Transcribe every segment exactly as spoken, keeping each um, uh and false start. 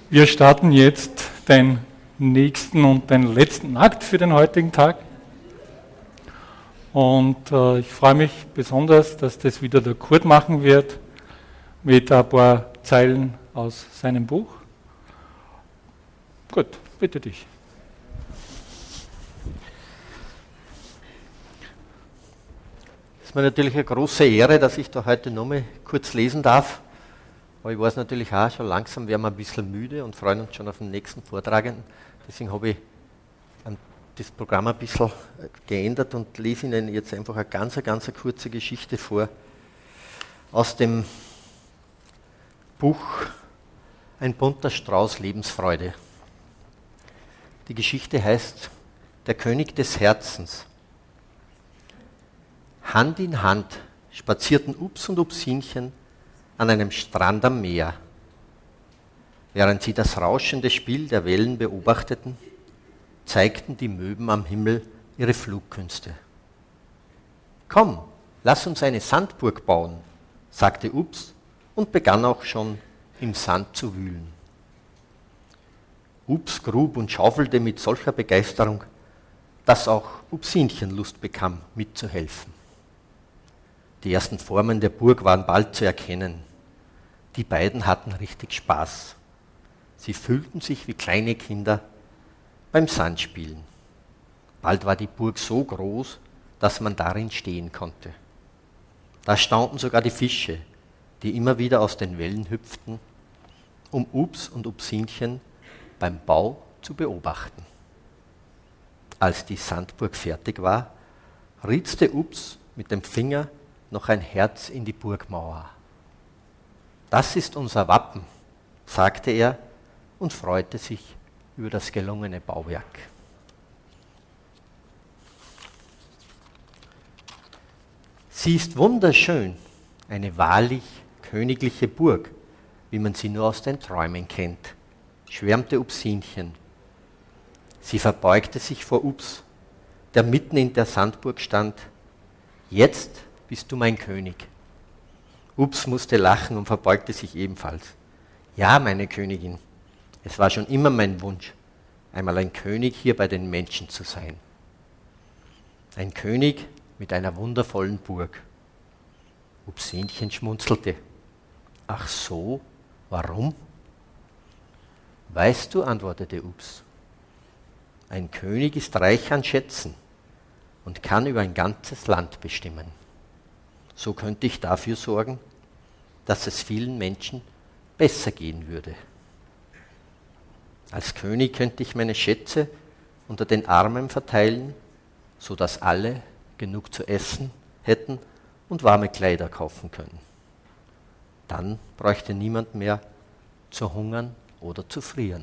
Wir starten jetzt den nächsten und den letzten Akt für den heutigen Tag. Und äh, ich freue mich besonders, dass das wieder der Kurt machen wird mit ein paar Zeilen aus seinem Buch. Gut, bitte dich. Es ist mir natürlich eine große Ehre, dass ich da heute nochmal kurz lesen darf. Aber ich weiß natürlich auch, schon langsam werden wir ein bisschen müde und freuen uns schon auf den nächsten Vortragenden. Deswegen habe ich das Programm ein bisschen geändert und lese Ihnen jetzt einfach eine ganz, ganz eine kurze Geschichte vor aus dem Buch Ein bunter Strauß Lebensfreude. Die Geschichte heißt Der König des Herzens. Hand in Hand spazierten Ups und Upsinchen an einem Strand am Meer. Während sie das rauschende Spiel der Wellen beobachteten, zeigten die Möwen am Himmel ihre Flugkünste. Komm, lass uns eine Sandburg bauen, sagte Ups und begann auch schon im Sand zu wühlen. Ups grub und schaufelte mit solcher Begeisterung, dass auch Upsinchen Lust bekam, mitzuhelfen. Die ersten Formen der Burg waren bald zu erkennen. Die beiden hatten richtig Spaß. Sie fühlten sich wie kleine Kinder beim Sandspielen. Bald war die Burg so groß, dass man darin stehen konnte. Da staunten sogar die Fische, die immer wieder aus den Wellen hüpften, um Ups und Upsinchen beim Bau zu beobachten. Als die Sandburg fertig war, ritzte Ups mit dem Finger noch ein Herz in die Burgmauer. Das ist unser Wappen, sagte er und freute sich über das gelungene Bauwerk. Sie ist wunderschön, eine wahrlich königliche Burg, wie man sie nur aus den Träumen kennt, schwärmte Upsinchen. Sie verbeugte sich vor Ups, der mitten in der Sandburg stand. Jetzt bist du mein König. Ups musste lachen und verbeugte sich ebenfalls. Ja, meine Königin, es war schon immer mein Wunsch, einmal ein König hier bei den Menschen zu sein. Ein König mit einer wundervollen Burg. Upsinchen schmunzelte. Ach so, warum? Weißt du, antwortete Ups, ein König ist reich an Schätzen und kann über ein ganzes Land bestimmen. So könnte ich dafür sorgen, dass es vielen Menschen besser gehen würde. Als König könnte ich meine Schätze unter den Armen verteilen, sodass alle genug zu essen hätten und warme Kleider kaufen können. Dann bräuchte niemand mehr zu hungern oder zu frieren.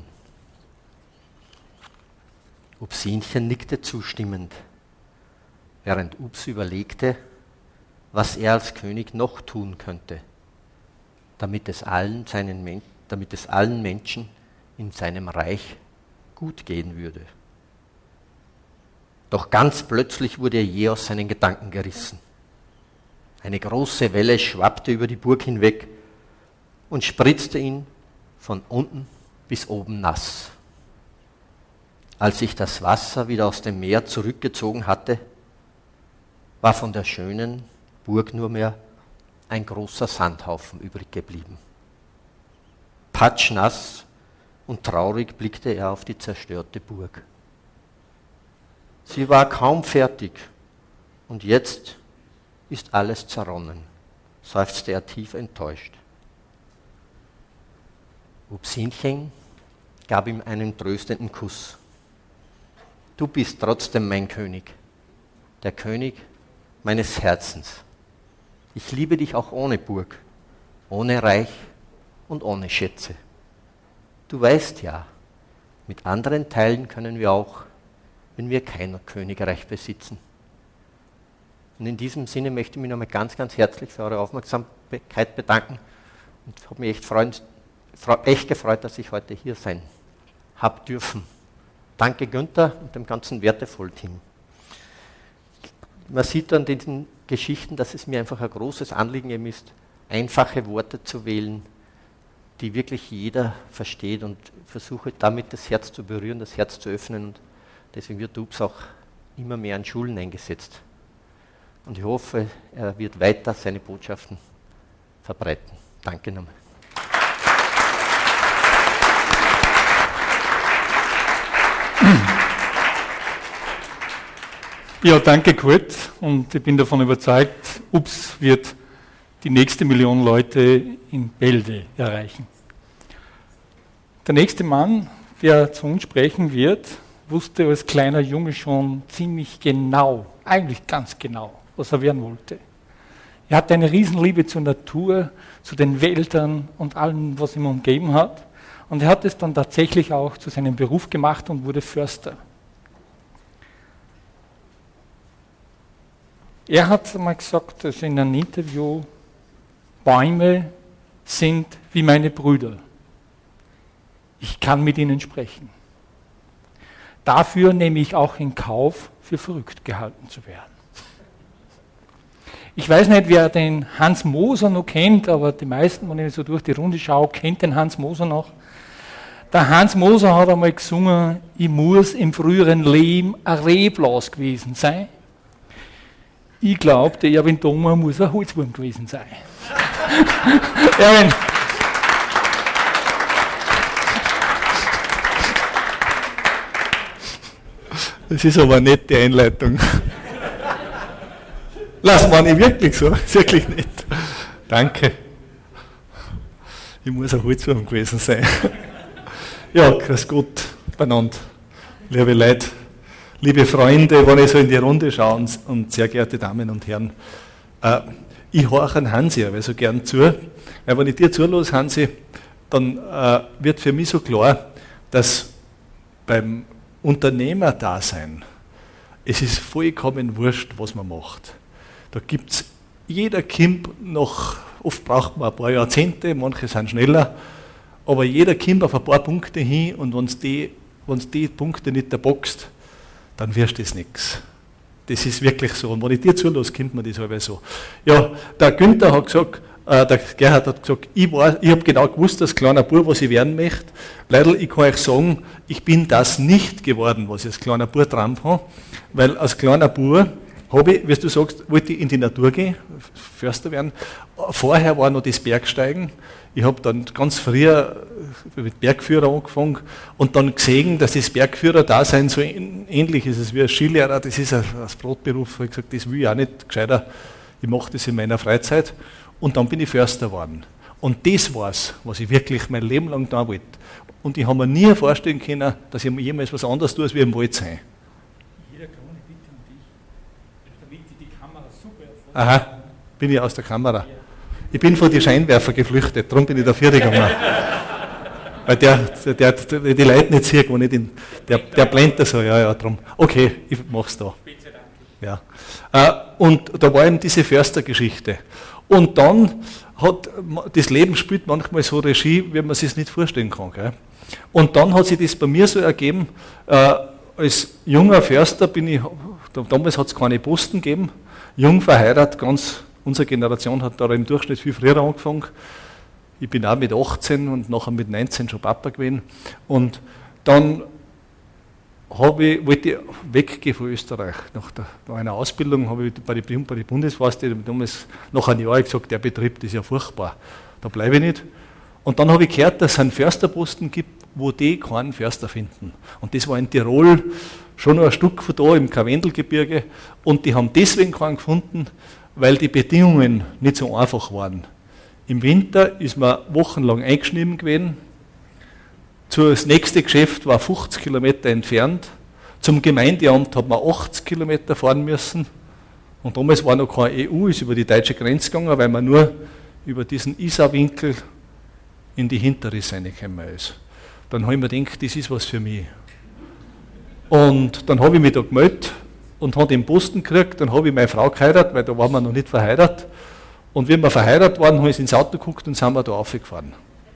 Upsinchen nickte zustimmend, während Ups überlegte, was er als König noch tun könnte, damit es allen, seinen, damit es allen Menschen in seinem Reich gut gehen würde. Doch ganz plötzlich wurde er je aus seinen Gedanken gerissen. Eine große Welle schwappte über die Burg hinweg und spritzte ihn von unten bis oben nass. Als sich das Wasser wieder aus dem Meer zurückgezogen hatte, war von der schönen Burg nur mehr ein großer Sandhaufen übrig geblieben. Patschnass und traurig blickte er auf die zerstörte Burg. Sie war kaum fertig und jetzt ist alles zerronnen, seufzte er tief enttäuscht. Upsinchen gab ihm einen tröstenden Kuss. Du bist trotzdem mein König, der König meines Herzens. Ich liebe dich auch ohne Burg, ohne Reich und ohne Schätze. Du weißt ja, mit anderen teilen können wir auch, wenn wir kein Königreich besitzen. Und in diesem Sinne möchte ich mich nochmal ganz, ganz herzlich für eure Aufmerksamkeit bedanken und habe mich echt, freund, echt gefreut, dass ich heute hier sein habe dürfen. Danke Günther und dem ganzen Wertevoll-Team. Man sieht an diesen Geschichten, dass es mir einfach ein großes Anliegen ist, einfache Worte zu wählen, die wirklich jeder versteht und versuche damit das Herz zu berühren, das Herz zu öffnen. Und deswegen wird U B S auch immer mehr an Schulen eingesetzt. Und ich hoffe, er wird weiter seine Botschaften verbreiten. Danke nochmal. Ja, danke Kurt. Und ich bin davon überzeugt, U B S wird die nächste Million Leute in Bälde erreichen. Der nächste Mann, der zu uns sprechen wird, wusste als kleiner Junge schon ziemlich genau, eigentlich ganz genau, was er werden wollte. Er hatte eine Riesenliebe zur Natur, zu den Wäldern und allem, was ihn umgeben hat. Und er hat es dann tatsächlich auch zu seinem Beruf gemacht und wurde Förster. Er hat einmal gesagt, also in einem Interview, Bäume sind wie meine Brüder. Ich kann mit ihnen sprechen. Dafür nehme ich auch in Kauf, für verrückt gehalten zu werden. Ich weiß nicht, wer den Hans Moser noch kennt, aber die meisten, wenn ich so durch die Runde schaue, kennt den Hans Moser noch. Der Hans Moser hat einmal gesungen, ich muss im früheren Leben ein Reblaus gewesen sein. Ich glaube, der Erwin Thoma muss ein Holzwurm gewesen sein. Erwin. Das ist aber nicht die Einleitung. Lass mal nicht wirklich so, wirklich nicht. Danke. Ich muss ein Holzwurm gewesen sein. Ja, grüß Gott beieinander, liebe Leute, liebe Freunde, wenn ich so in die Runde schaue und, und sehr geehrte Damen und Herren. Äh, ich horche an Hansi, aber so gern zu, weil wenn ich dir zulasse, Hansi, dann äh, wird für mich so klar, dass beim Unternehmerdasein, es ist vollkommen wurscht, was man macht. Da gibt es, jeder kommt noch, oft braucht man ein paar Jahrzehnte, manche sind schneller, aber jeder kommt auf ein paar Punkte hin und wenn du die, wenn's die Punkte nicht erboxt, dann wirst du das nichts. Das ist wirklich so. Und wenn ich dir zulasse, kommt man das halbe so. Ja, der Günther hat gesagt, äh, der Gerhard hat gesagt, ich, ich habe genau gewusst, als kleiner Bub, was ich werden möchte. Leider, ich kann euch sagen, ich bin das nicht geworden, was ich als kleiner Bub geträumt habe, weil als kleiner Bub habe ich, wie du sagst, wollte ich in die Natur gehen, Förster werden. Vorher war noch das Bergsteigen. Ich habe dann ganz früher mit Bergführer angefangen und dann gesehen, dass das Bergführer-Dasein so ähnlich ist wie ein Skilehrer. Das ist ein, ein Brotberuf. Ich habe gesagt, das will ich auch nicht gescheiter. Ich mache das in meiner Freizeit. Und dann bin ich Förster geworden. Und das war es, was ich wirklich mein Leben lang da wollte. Und ich habe mir nie vorstellen können, dass ich jemals was anderes tue, als wie im Wald sein. Jeder kleine Bitte um dich, damit ich die Kamera super erfolgt. Aha, bin ich aus der Kamera. Ich bin vor die Scheinwerfer geflüchtet, darum bin ich da vier gegangen. Weil der, der, der die Leute nicht sieht, wo nicht in, der, der blendet so, ja, ja, drum. Okay, ich mach's da. Ja. Äh, und da war eben diese Förstergeschichte. Und dann hat, das Leben spielt manchmal so Regie, wie man sich es nicht vorstellen kann. Gell? Und dann hat sich das bei mir so ergeben, äh, als junger Förster bin ich, damals hat es keine Posten gegeben, jung verheiratet, ganz, unsere Generation hat da im Durchschnitt viel früher angefangen. Ich bin auch mit achtzehn und nachher mit neunzehn schon Papa gewesen. Und dann habe ich, wollte ich weggehen von Österreich. Nach, der, nach einer Ausbildung habe ich bei der, bei der Bundeswehr damals nach einem Jahr gesagt, der Betrieb, das ist ja furchtbar, da bleibe ich nicht. Und dann habe ich gehört, dass es einen Försterposten gibt, wo die keinen Förster finden. Und das war in Tirol schon noch ein Stück von da im Karwendelgebirge. Und die haben deswegen keinen gefunden, weil die Bedingungen nicht so einfach waren. Im Winter ist man wochenlang eingeschnitten gewesen. Das nächste Geschäft war fünfzig Kilometer entfernt. Zum Gemeindeamt hat man achtzig Kilometer fahren müssen. Und damals war noch keine E U, ist über die deutsche Grenze gegangen, weil man nur über diesen Isarwinkel in die Hinterriss reingekommen ist. Dann habe ich mir gedacht, das ist was für mich. Und dann habe ich mich da gemeldet und habe den Posten gekriegt. Dann habe ich meine Frau geheiratet, weil da waren wir noch nicht verheiratet. Und wie wir verheiratet waren, habe ich ins Auto geguckt und sind wir da raufgefahren.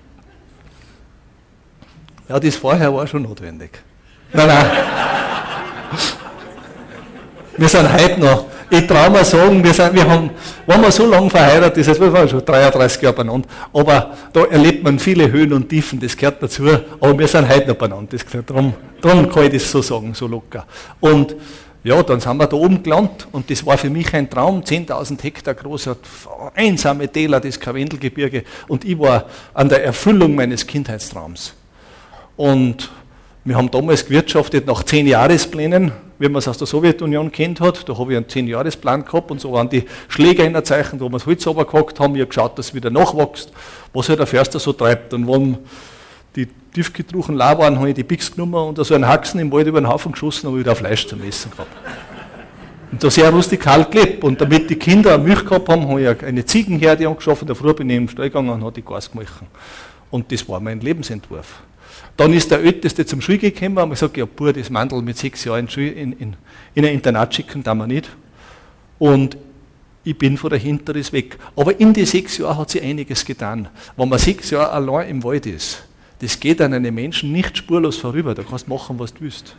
Ja, das vorher war schon notwendig. Nein, nein. Wir sind heute noch, ich traue mir sagen, wir, sind, wir haben, waren wir so lange verheiratet, das heißt, wir waren schon dreiunddreißig Jahre beieinander, aber da erlebt man viele Höhen und Tiefen, das gehört dazu, aber wir sind heute noch beieinander, das gehört, darum, darum kann ich das so sagen, so locker. Und ja, dann sind wir da oben gelandet und das war für mich ein Traum, zehntausend Hektar großer, einsame Täler, das Karwendelgebirge, und ich war an der Erfüllung meines Kindheitstraums. Und wir haben damals gewirtschaftet nach zehn Jahresplänen, wie man es aus der Sowjetunion kennt hat. Da habe ich einen zehn Jahresplan gehabt und so waren die Schläger in der Zeichen, wo wir das Holz runtergehackt haben. Ich habe geschaut, dass es wieder nachwächst, was halt der Förster so treibt. Und wenn die tiefgetruchen La waren, habe ich die Pix genommen und so einen Haxen im Wald über den Haufen geschossen und wieder Fleisch zum Essen gehabt. Und da sehr rustikal gelebt. Und damit die Kinder Milch gehabt haben, habe ich eine Ziegenherde angeschaffen. Der Früh bin ich im Stall gegangen und habe die Gas gemacht. Und das war mein Lebensentwurf. Dann ist der Älteste zum Schul gekommen und ich gesagt, ja, Bub, das Mandel mit sechs Jahren in, in, in, in ein Internat schicken, da wir nicht. Und ich bin von dahinter ist weg. Aber in den sechs Jahren hat sich einiges getan. Wenn man sechs Jahre allein im Wald ist, das geht an einem Menschen nicht spurlos vorüber, da kannst du machen, was du willst.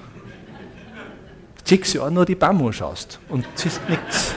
Sechs Jahre nur die Baum anschaust und es ist nichts.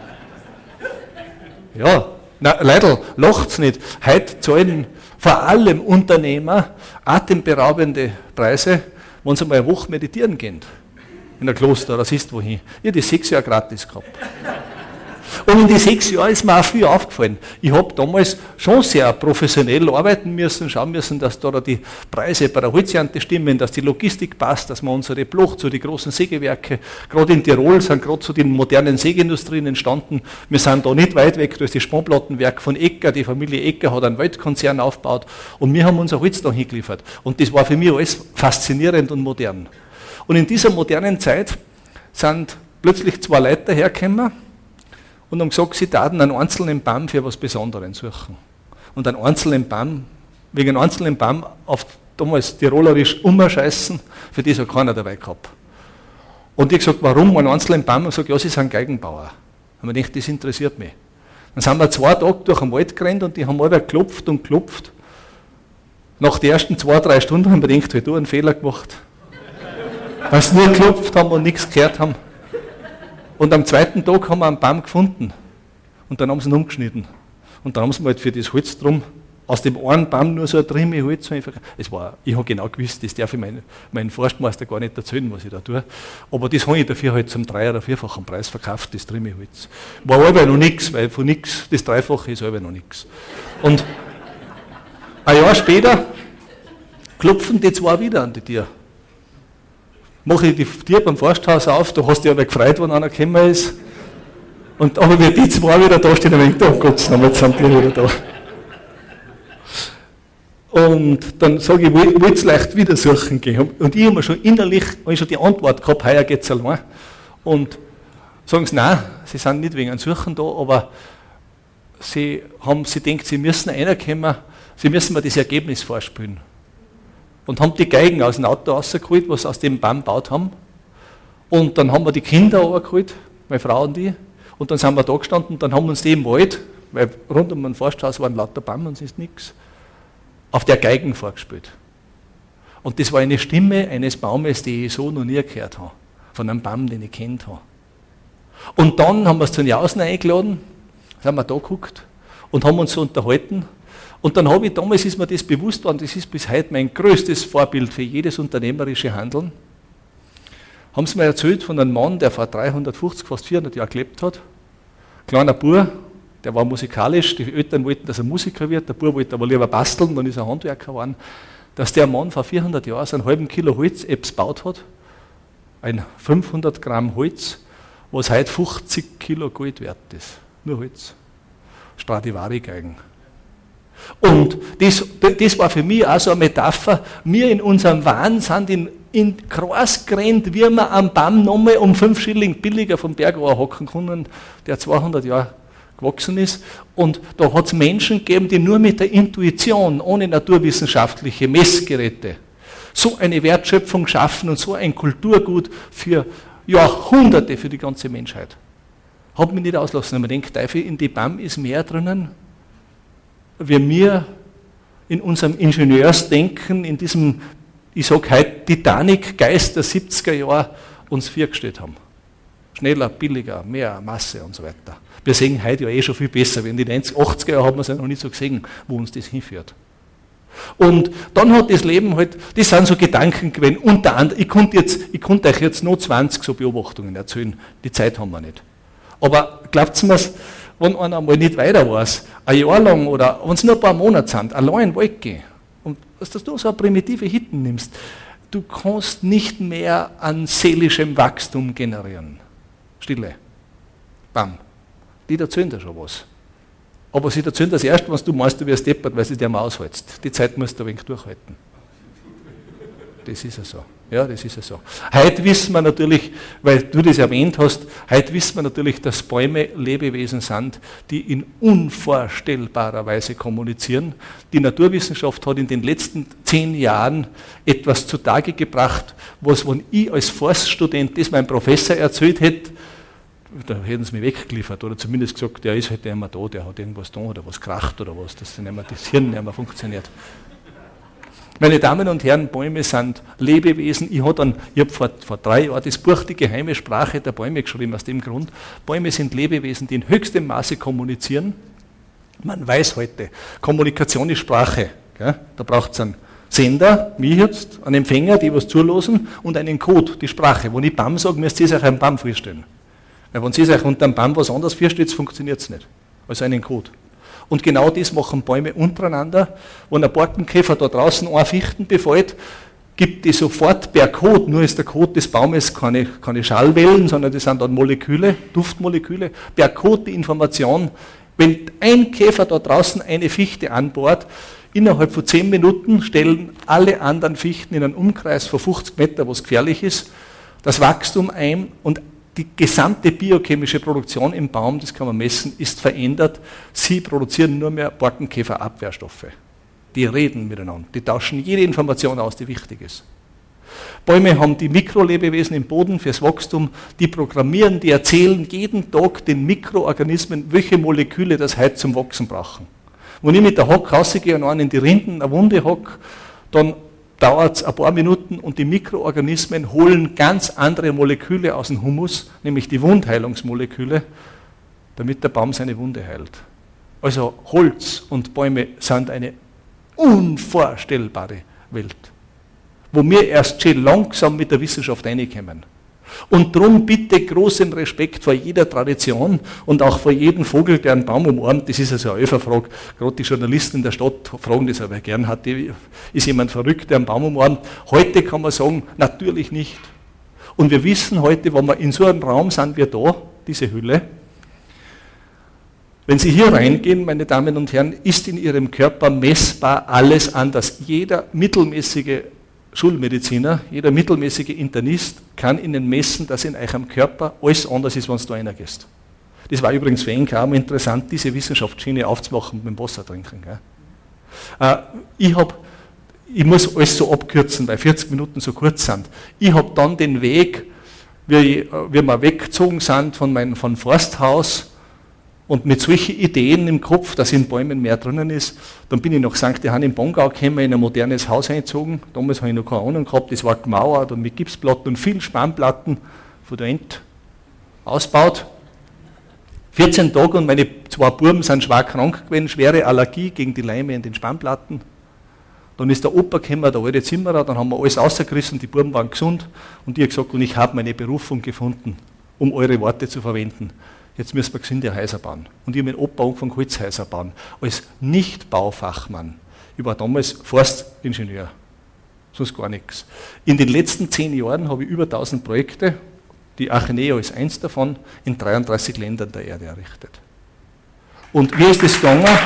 Ja, na, Leute, lacht's nicht. Heute zahlen vor allem Unternehmer atemberaubende Preise, wenn sie mal eine Woche meditieren gehen. In ein Kloster, das ist wohin. Ich habe die sechs Jahre gratis gehabt. Und in die sechs Jahren ist mir auch viel aufgefallen. Ich habe damals schon sehr professionell arbeiten müssen, schauen müssen, dass da die Preise bei der Holzernte stimmen, dass die Logistik passt, dass wir unsere Bloch zu den großen Sägewerke, gerade in Tirol sind gerade so die modernen Sägeindustrien entstanden. Wir sind da nicht weit weg, da ist das Spanplattenwerk von Ecker, die Familie Ecker hat einen Weltkonzern aufgebaut und wir haben unser Holz da hingeliefert. Und das war für mich alles faszinierend und modern. Und in dieser modernen Zeit sind plötzlich zwei Leute hergekommen und haben gesagt, sie taten einen einzelnen Baum für etwas Besonderes suchen. Und einen einzelnen Baum, wegen einem einzelnen Baum auf damals tirolerisch umscheißen, für das hat keiner dabei gehabt. Und ich habe gesagt, warum einen einzelnen Baum? Und ich gesagt, ja, sie sind Geigenbauer. Und ich dachte, das interessiert mich. Dann sind wir zwei Tage durch den Wald gerannt und die haben alle geklopft und geklopft. Nach den ersten zwei, drei Stunden haben wir gedacht, hey, du einen Fehler gemacht. Weil sie nur geklopft haben und nichts gehört haben. Und am zweiten Tag haben wir einen Baum gefunden. Und dann haben sie ihn umgeschnitten. Und dann haben sie halt für das Holz drum aus dem einen Baum nur so eine Trimme Holz. Es war, ich habe genau gewusst, das darf ich meinen, meinen Forstmeister gar nicht erzählen, was ich da tue. Aber das habe ich dafür halt zum drei- oder vierfachen Preis verkauft, das Trimme Holz. War aber noch nichts, weil von nichts, das Dreifache ist aber noch nichts. Und ein Jahr später klopfen die zwei wieder an die Tür. Mache ich die Tür beim Forsthaus auf, da hast du dich aber gefreut, wenn einer gekommen ist. Und, aber wie die zwei wieder da stehen, dann denke ich, oh Gott, jetzt sind die wieder da. Und dann sage ich, wollt ihr leicht wieder suchen gehen? Und ich habe mir schon innerlich hab schon die Antwort gehabt, heuer geht es allein. Und sagen sie, nein, sie sind nicht wegen einem Suchen da, aber sie haben, sie denken, sie müssen reinkommen, sie müssen mir das Ergebnis vorspielen. Und haben die Geigen aus dem Auto rausgeholt, was sie aus dem Baum gebaut haben. Und dann haben wir die Kinder runtergeholt, meine Frau und ich. Und dann sind wir da gestanden und dann haben wir uns die im Wald, weil rund um ein Forsthaus waren lauter Bäume und es ist nichts, auf der Geigen vorgespielt. Und das war eine Stimme eines Baumes, die ich so noch nie gehört habe. Von einem Baum, den ich kennt habe. Und dann haben wir es zu den Jausen eingeladen, sind wir da geguckt und haben uns so unterhalten. Und dann habe ich, damals ist mir das bewusst worden, das ist bis heute mein größtes Vorbild für jedes unternehmerische Handeln. Haben sie mir erzählt von einem Mann, der vor dreihundertfünfzig, fast vierhundert Jahren gelebt hat. Kleiner Bub, der war musikalisch, die Eltern wollten, dass er Musiker wird, der Bub wollte aber lieber basteln, dann ist er Handwerker geworden. Dass der Mann vor vierhundert Jahren so einen halben Kilo Holz gebaut hat, ein fünfhundert Gramm Holz, was heute fünfzig Kilo Gold wert ist. Nur Holz. Stradivari-Geigen. Und das, das war für mich auch so eine Metapher. Wir in unserem Wahn sind in, in Kreis gerannt, wie wir am Baum nochmal um fünf Schilling billiger vom Berg hocken können, der zweihundert Jahre gewachsen ist. Und da hat es Menschen gegeben, die nur mit der Intuition, ohne naturwissenschaftliche Messgeräte, so eine Wertschöpfung schaffen und so ein Kulturgut für Jahrhunderte für die ganze Menschheit. Hat mich nicht auslassen. Man denkt, in die Baum ist mehr drinnen, wie wir in unserem Ingenieursdenken, in diesem, ich sage heute, Titanic-Geist der siebziger Jahre uns vorgestellt haben. Schneller, billiger, mehr Masse und so weiter. Wir sehen heute ja eh schon viel besser. In den achtziger Jahren haben wir es ja noch nicht so gesehen, wo uns das hinführt. Und dann hat das Leben halt, das sind so Gedanken gewesen, unter anderem, ich konnte, jetzt, ich konnte euch jetzt noch zwanzig so Beobachtungen erzählen, die Zeit haben wir nicht. Aber glaubt mir, wenn einer mal nicht weiter weiß, ein Jahr lang oder wenn es nur ein paar Monate sind, allein in den Wald gehen, und dass du so eine primitive Hitten nimmst, du kannst nicht mehr an seelischem Wachstum generieren. Stille. Bam. Die erzählen dir schon was. Aber sie erzählen das erst, was du meinst, du wirst deppert, weil sie dir mal aushältst. Die Zeit musst du ein wenig durchhalten. Das ist ja so. Ja, das ist ja so. Heute wissen wir natürlich, weil du das erwähnt hast, heute wissen wir natürlich, dass Bäume Lebewesen sind, die in unvorstellbarer Weise kommunizieren. Die Naturwissenschaft hat in den letzten zehn Jahren etwas zutage gebracht, was, wenn ich als Forststudent das meinem Professor erzählt hätte, da hätten sie mich weggeliefert oder zumindest gesagt, der ist halt immer da, der hat irgendwas da oder was kracht oder was, dass dann nicht das Hirn nicht mehr funktioniert. Meine Damen und Herren, Bäume sind Lebewesen. Ich habe dann, ich habe vor, vor drei Jahren das Buch Die geheime Sprache der Bäume geschrieben, aus dem Grund. Bäume sind Lebewesen, die in höchstem Maße kommunizieren. Man weiß heute, Kommunikation ist Sprache. Gell? Da braucht es einen Sender, wie jetzt, einen Empfänger, die was zulassen, und einen Code, die Sprache. Wenn ich Baum sage, müsst ihr euch einen Baum vorstellen. Weil wenn Sie sich unter einem Baum was anderes vorstellt, funktioniert es nicht. Also einen Code. Und genau das machen Bäume untereinander. Wenn ein Borkenkäfer da draußen eine Fichten befällt, gibt die sofort per Code, nur ist der Code des Baumes keine, keine Schallwellen, sondern das sind dann Moleküle, Duftmoleküle, per Code die Information, wenn ein Käfer da draußen eine Fichte anbohrt, innerhalb von zehn Minuten stellen alle anderen Fichten in einem Umkreis von fünfzig Meter, was gefährlich ist, das Wachstum ein und die gesamte biochemische Produktion im Baum, das kann man messen, ist verändert. Sie produzieren nur mehr Borkenkäferabwehrstoffe. Die reden miteinander, die tauschen jede Information aus, die wichtig ist. Bäume haben die Mikrolebewesen im Boden fürs Wachstum, die programmieren, die erzählen jeden Tag den Mikroorganismen, welche Moleküle das heute zum Wachsen brauchen. Wenn ich mit der Hock rausgehe und einen in die Rinden, eine Wunde hock, dann dauert es ein paar Minuten und die Mikroorganismen holen ganz andere Moleküle aus dem Humus, nämlich die Wundheilungsmoleküle, damit der Baum seine Wunde heilt. Also Holz und Bäume sind eine unvorstellbare Welt, wo wir erst schon langsam mit der Wissenschaft reinkommen. Und darum bitte großen Respekt vor jeder Tradition und auch vor jedem Vogel, der einen Baum umarmt. Das ist also eine Öferfrage. Gerade die Journalisten in der Stadt fragen das aber gern. Hat die, ist jemand verrückt, der einen Baum umarmt? Heute kann man sagen, natürlich nicht. Und wir wissen heute, wenn wir in so einem Raum sind, wir da, diese Hülle, wenn Sie hier reingehen, meine Damen und Herren, ist in Ihrem Körper messbar alles anders. Jeder mittelmäßige Schulmediziner, jeder mittelmäßige Internist kann Ihnen messen, dass in eurem Körper alles anders ist, wenn du da reingehst. Das war übrigens für ihn kaum interessant, diese Wissenschaftsschiene aufzumachen mit dem Wasser trinken. Äh, ich, hab, ich muss alles so abkürzen, weil vierzig Minuten so kurz sind. Ich habe dann den Weg, wie, wie wir weggezogen sind von meinem von Forsthaus, und mit solchen Ideen im Kopf, dass in Bäumen mehr drinnen ist, dann bin ich nach Sankt Johann im Bongau gekommen, in ein modernes Haus eingezogen. Damals habe ich noch keine Ahnung gehabt, das war gemauert und mit Gipsplatten und vielen Spannplatten von der End ausgebaut. vierzehn Tage und meine zwei Buben sind schwer krank gewesen, schwere Allergie gegen die Leime in den Spannplatten. Dann ist der Opa gekommen, der alte Zimmerer, dann haben wir alles rausgerissen, die Buben waren gesund und ich habe gesagt, und ich habe meine Berufung gefunden, um eure Worte zu verwenden. Jetzt müssen wir gesündere Häuser bauen. Und ich habe mit Opa angefangen, Holzhäuser bauen. Als Nicht-Baufachmann. Ich war damals Forstingenieur. Sonst gar nichts. In den letzten zehn Jahren habe ich über tausend Projekte, die Acheneo ist eins davon, in dreiunddreißig Ländern der Erde errichtet. Und wie ist das gegangen? Und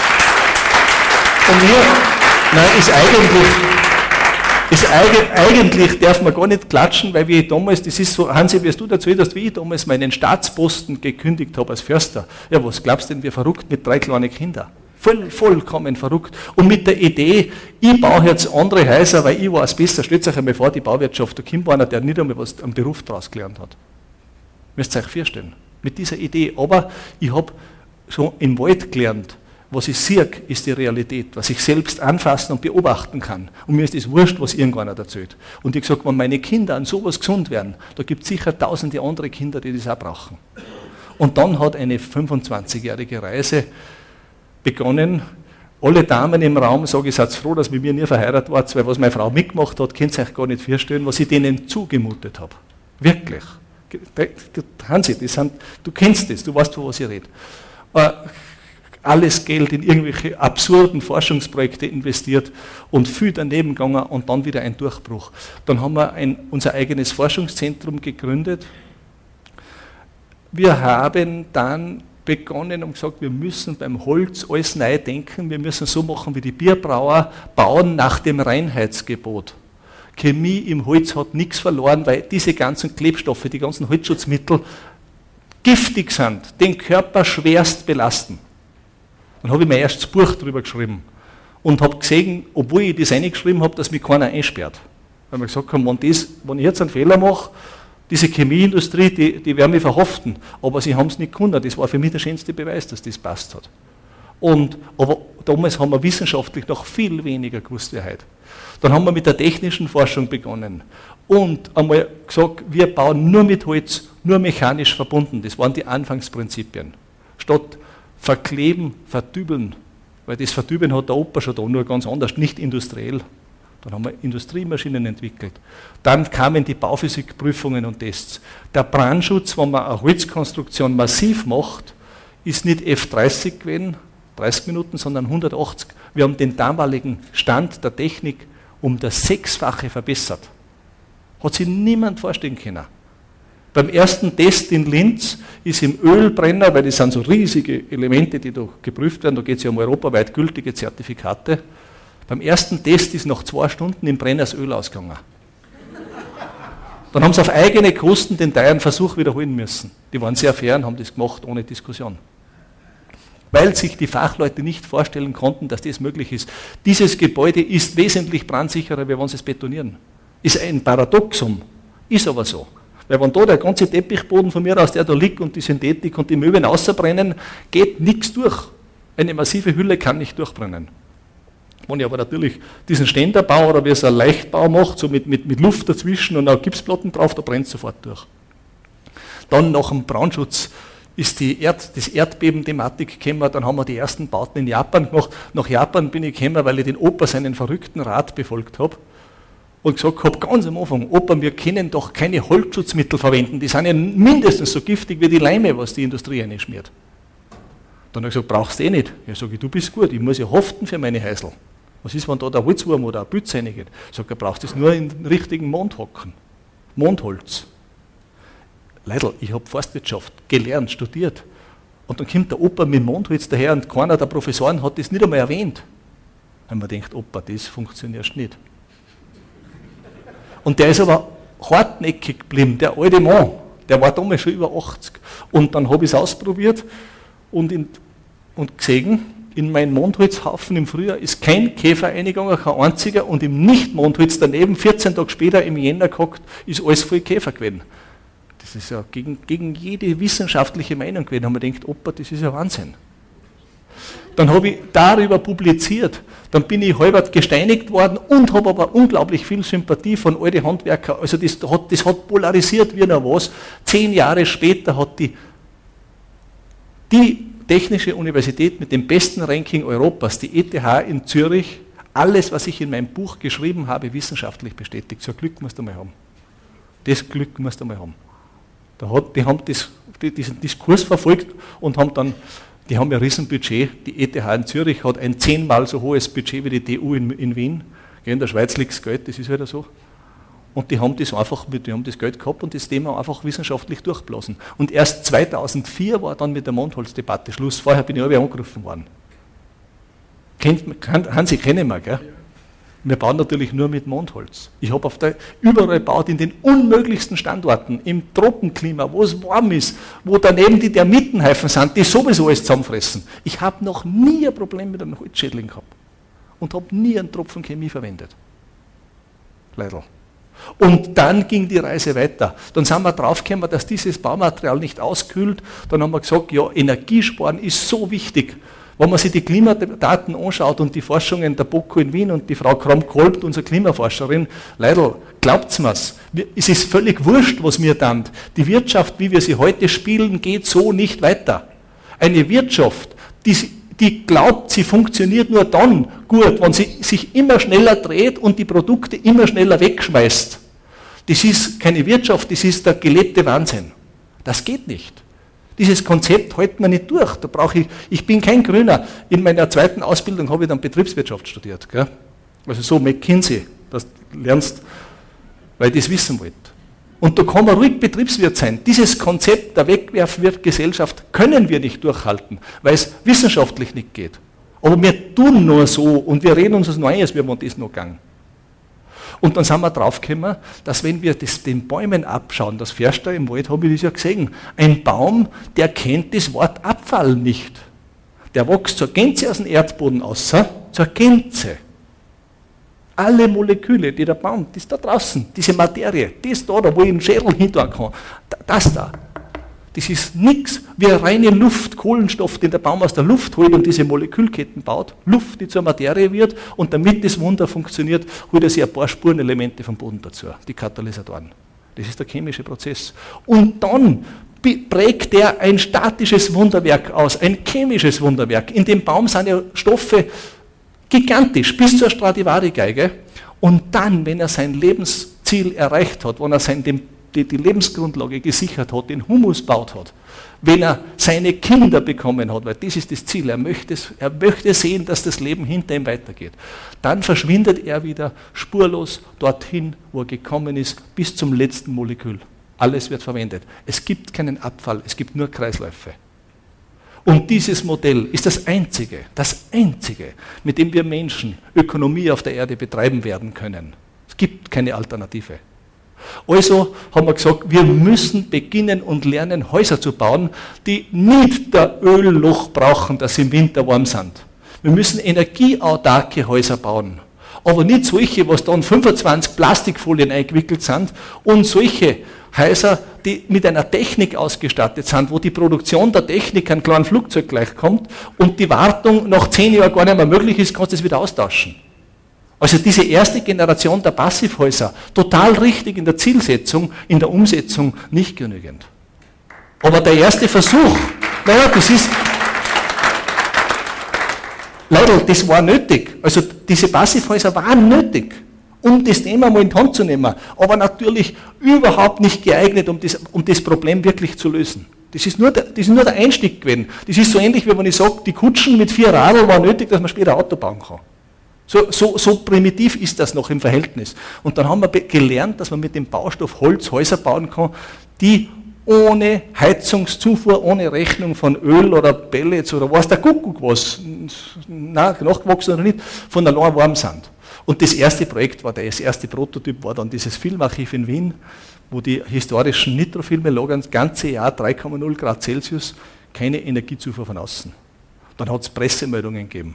mir, nein, ist eigentlich... Ist eigentlich darf man gar nicht klatschen, weil wie ich damals, das ist so, Hansi, wie hast du dazu erzählt, wie ich damals meinen Staatsposten gekündigt habe als Förster. Ja, was glaubst du denn, wir verrückt mit drei kleinen Kindern? Voll, vollkommen verrückt. Und mit der Idee, ich baue jetzt andere Häuser, weil ich weiß besser. Stellt euch einmal vor, die Bauwirtschaft, da kommt einer, der nicht einmal was am Beruf daraus gelernt hat. Müsst ihr euch vorstellen. Mit dieser Idee. Aber ich habe schon im Wald gelernt, Was ich sehe, ist die Realität, was ich selbst anfassen und beobachten kann. Und mir ist es wurscht, was irgendeiner erzählt. Und ich habe gesagt, wenn meine Kinder an sowas gesund werden, da gibt es sicher tausende andere Kinder, die das auch brauchen. Und dann hat eine fünfundzwanzigjährige Reise begonnen. Alle Damen im Raum, sage ich, seid froh, dass mit mir nie verheiratet wart, weil was meine Frau mitgemacht hat, könnt ihr euch gar nicht vorstellen, was ich denen zugemutet habe. Wirklich. Hansi, das sind, du kennst das, du weißt, von was ich rede. Äh, alles Geld in irgendwelche absurden Forschungsprojekte investiert und viel daneben gegangen und dann wieder ein Durchbruch. Dann haben wir ein, unser eigenes Forschungszentrum gegründet. Wir haben dann begonnen und gesagt, wir müssen beim Holz alles neu denken, wir müssen so machen wie die Bierbrauer, bauen nach dem Reinheitsgebot. Chemie im Holz hat nichts verloren, weil diese ganzen Klebstoffe, die ganzen Holzschutzmittel giftig sind, den Körper schwerst belasten. Dann habe ich mein erstes Buch darüber geschrieben und habe gesehen, obwohl ich das reingeschrieben habe, dass mich keiner einsperrt. Weil wir gesagt haben, wenn, das, wenn ich jetzt einen Fehler mache, diese Chemieindustrie, die, die werden mich verhaften. Aber sie haben es nicht gekonnt. Das war für mich der schönste Beweis, dass das passt hat. Und, aber damals haben wir wissenschaftlich noch viel weniger gewusst wie heute. Dann haben wir mit der technischen Forschung begonnen und einmal gesagt, wir bauen nur mit Holz, nur mechanisch verbunden. Das waren die Anfangsprinzipien. Statt verkleben, verdübeln, weil das Verdübeln hat der Opa schon da, nur ganz anders, nicht industriell. Dann haben wir Industriemaschinen entwickelt. Dann kamen die Bauphysikprüfungen und Tests. Der Brandschutz, wenn man eine Holzkonstruktion massiv macht, ist nicht F dreißig gewesen, dreißig Minuten, sondern hundertachtzig. Wir haben den damaligen Stand der Technik um das Sechsfache verbessert. Hat sich niemand vorstellen können. Beim ersten Test in Linz ist im Ölbrenner, weil das sind so riesige Elemente, die da geprüft werden, da geht es ja um europaweit gültige Zertifikate. Beim ersten Test ist nach zwei Stunden im Brenner das Öl ausgegangen. Dann haben sie auf eigene Kosten den teuren Versuch wiederholen müssen. Die waren sehr fair und haben das gemacht ohne Diskussion. Weil sich die Fachleute nicht vorstellen konnten, dass das möglich ist. Dieses Gebäude ist wesentlich brandsicherer, wie wenn sie es betonieren. Ist ein Paradoxum, ist aber so. Weil wenn da der ganze Teppichboden von mir aus, der da liegt und die Synthetik und die Möbeln außerbrennen, geht nichts durch. Eine massive Hülle kann nicht durchbrennen. Wenn ich aber natürlich diesen Ständerbau oder wie es ein Leichtbau macht, so mit, mit, mit Luft dazwischen und auch Gipsplatten drauf, da brennt es sofort durch. Dann nach dem Brandschutz ist die Erd, das Erdbeben-Thematik gekommen, dann haben wir die ersten Bauten in Japan gemacht. Nach Japan bin ich gekommen, weil ich den Opa seinen verrückten Rat befolgt habe und gesagt habe, ganz am Anfang, Opa, wir können doch keine Holzschutzmittel verwenden, die sind ja mindestens so giftig wie die Leime, was die Industrie reinschmiert. Dann habe ich gesagt, brauchst du eh nicht. Ich sage, du bist gut, ich muss ja haften für meine Häusl. Was ist, wenn da der Holzwurm oder ein Bütz reingeht? Ich sage, du brauchst das nur in den richtigen Mond hocken. Mondholz. Leidl, ich habe Forstwirtschaft gelernt, studiert. Und dann kommt der Opa mit dem Mondholz daher und keiner der Professoren hat das nicht einmal erwähnt. Wenn man denkt, Opa, das funktioniert nicht. Und der ist aber hartnäckig geblieben, der alte Mann, der war damals schon über achtzig. Und dann habe ich es ausprobiert und, in, und gesehen, in meinen Mondholzhaufen im Frühjahr ist kein Käfer eingegangen, kein einziger, und im Nicht-Mondholz daneben, vierzehn Tage später im Jänner gehockt, ist alles voll Käfer gewesen. Das ist ja gegen, gegen jede wissenschaftliche Meinung gewesen. Da haben wir gedacht, Opa, das ist ja Wahnsinn. Dann habe ich darüber publiziert, dann bin ich halbert gesteinigt worden und habe aber unglaublich viel Sympathie von alten Handwerkern. Also das hat, das hat polarisiert wie noch was. Zehn Jahre später hat die, die Technische Universität mit dem besten Ranking Europas, die E T H in Zürich, alles, was ich in meinem Buch geschrieben habe, wissenschaftlich bestätigt. So ein Glück musst du mal haben. Das Glück musst du mal haben. Da hat, die haben das, die, diesen Diskurs verfolgt und haben dann, die haben ja ein Riesenbudget. Die E T H in Zürich hat ein zehnmal so hohes Budget wie die T U in, in Wien. In der Schweiz liegt das Geld, das ist halt so. Und die haben das einfach, die haben das Geld gehabt und das Thema einfach wissenschaftlich durchblasen. Und erst zweitausendvier war dann mit der Mondholzdebatte Schluss. Vorher bin ich alle angerufen worden. Kennt, Hansi kennen wir, gell? Wir bauen natürlich nur mit Mondholz. Ich habe auf der, überall gebaut, in den unmöglichsten Standorten, im Tropenklima, wo es warm ist, wo daneben die Termitenhäufen sind, die sowieso alles zusammenfressen. Ich habe noch nie ein Problem mit einem Holzschädling gehabt und habe nie einen Tropfen Chemie verwendet. Leidl. Und dann ging die Reise weiter. Dann sind wir draufgekommen, dass dieses Baumaterial nicht auskühlt. Dann haben wir gesagt, ja, Energiesparen ist so wichtig. Wenn man sich die Klimadaten anschaut und die Forschungen der BOKU in Wien und die Frau Kramp-Kolb, unsere Klimaforscherin, Leidl, glaubt's mir's, es ist völlig wurscht, was wir dann. Die Wirtschaft, wie wir sie heute spielen, geht so nicht weiter. Eine Wirtschaft, die, die glaubt, sie funktioniert nur dann gut, wenn sie sich immer schneller dreht und die Produkte immer schneller wegschmeißt. Das ist keine Wirtschaft, das ist der gelebte Wahnsinn. Das geht nicht. Dieses Konzept hält man nicht durch. Da brauche ich, ich bin kein Grüner. In meiner zweiten Ausbildung habe ich dann Betriebswirtschaft studiert. Gell? Also so McKinsey, das lernst, weil ich das wissen wollte. Und da kann man ruhig Betriebswirt sein. Dieses Konzept der Wegwerfwirtgesellschaft können wir nicht durchhalten, weil es wissenschaftlich nicht geht. Aber wir tun nur so und wir reden uns was Neues, wir wollen das noch gang. Und dann sind wir draufgekommen, dass wenn wir das den Bäumen abschauen, das Förster im Wald, habe ich das ja gesehen, ein Baum, der kennt das Wort Abfall nicht. Der wächst zur Gänze aus dem Erdboden raus, zur Gänze. Alle Moleküle, die der Baum, das ist da draußen, diese Materie, das da, da wo ich den Schädel hinter kann, das da, das ist nichts wie reine Luft, Kohlenstoff, den der Baum aus der Luft holt und diese Molekülketten baut, Luft, die zur Materie wird und damit das Wunder funktioniert, holt er sich ein paar Spurenelemente vom Boden dazu, die Katalysatoren. Das ist der chemische Prozess. Und dann prägt er ein statisches Wunderwerk aus, ein chemisches Wunderwerk. In dem Baum sind ja Stoffe gigantisch, bis zur Stradivari-Geige. Und dann, wenn er sein Lebensziel erreicht hat, wenn er sein, dem, die, die Lebensgrundlage gesichert hat, den Humus baut hat, wenn er seine Kinder bekommen hat, weil das ist das Ziel, er möchte, er möchte sehen, dass das Leben hinter ihm weitergeht, dann verschwindet er wieder spurlos dorthin, wo er gekommen ist, bis zum letzten Molekül. Alles wird verwendet. Es gibt keinen Abfall, es gibt nur Kreisläufe. Und dieses Modell ist das einzige, das einzige, mit dem wir Menschen Ökonomie auf der Erde betreiben werden können. Es gibt keine Alternative. Also haben wir gesagt, wir müssen beginnen und lernen, Häuser zu bauen, die nicht der Ölloch brauchen, dass sie im Winter warm sind. Wir müssen energieautarke Häuser bauen, aber nicht solche, was dann fünfundzwanzig Plastikfolien eingewickelt sind und solche Häuser, die mit einer Technik ausgestattet sind, wo die Produktion der Technik ein kleines Flugzeug gleichkommt und die Wartung nach zehn Jahren gar nicht mehr möglich ist, kannst du es wieder austauschen. Also diese erste Generation der Passivhäuser, total richtig in der Zielsetzung, in der Umsetzung nicht genügend. Aber der erste Versuch, naja, das ist, Leute, das war nötig. Also diese Passivhäuser waren nötig, um das Thema mal in die Hand zu nehmen, aber natürlich überhaupt nicht geeignet, um das, um das Problem wirklich zu lösen. Das ist, nur der, das ist nur der Einstieg gewesen. Das ist so ähnlich, wie wenn ich sage, die Kutschen mit vier Radeln waren nötig, dass man später ein Auto bauen kann. So, so, so primitiv ist das noch im Verhältnis. Und dann haben wir gelernt, dass man mit dem Baustoff Holz Häuser bauen kann, die ohne Heizungszufuhr, ohne Rechnung von Öl oder Pellets oder was der Kuckuck was, nein, nachgewachsen oder nicht, von allein warm sind. Und das erste Projekt war, das erste Prototyp war dann dieses Filmarchiv in Wien, wo die historischen Nitrofilme lagern, das ganze Jahr drei Komma null Grad Celsius, keine Energiezufuhr von außen. Dann hat es Pressemeldungen gegeben.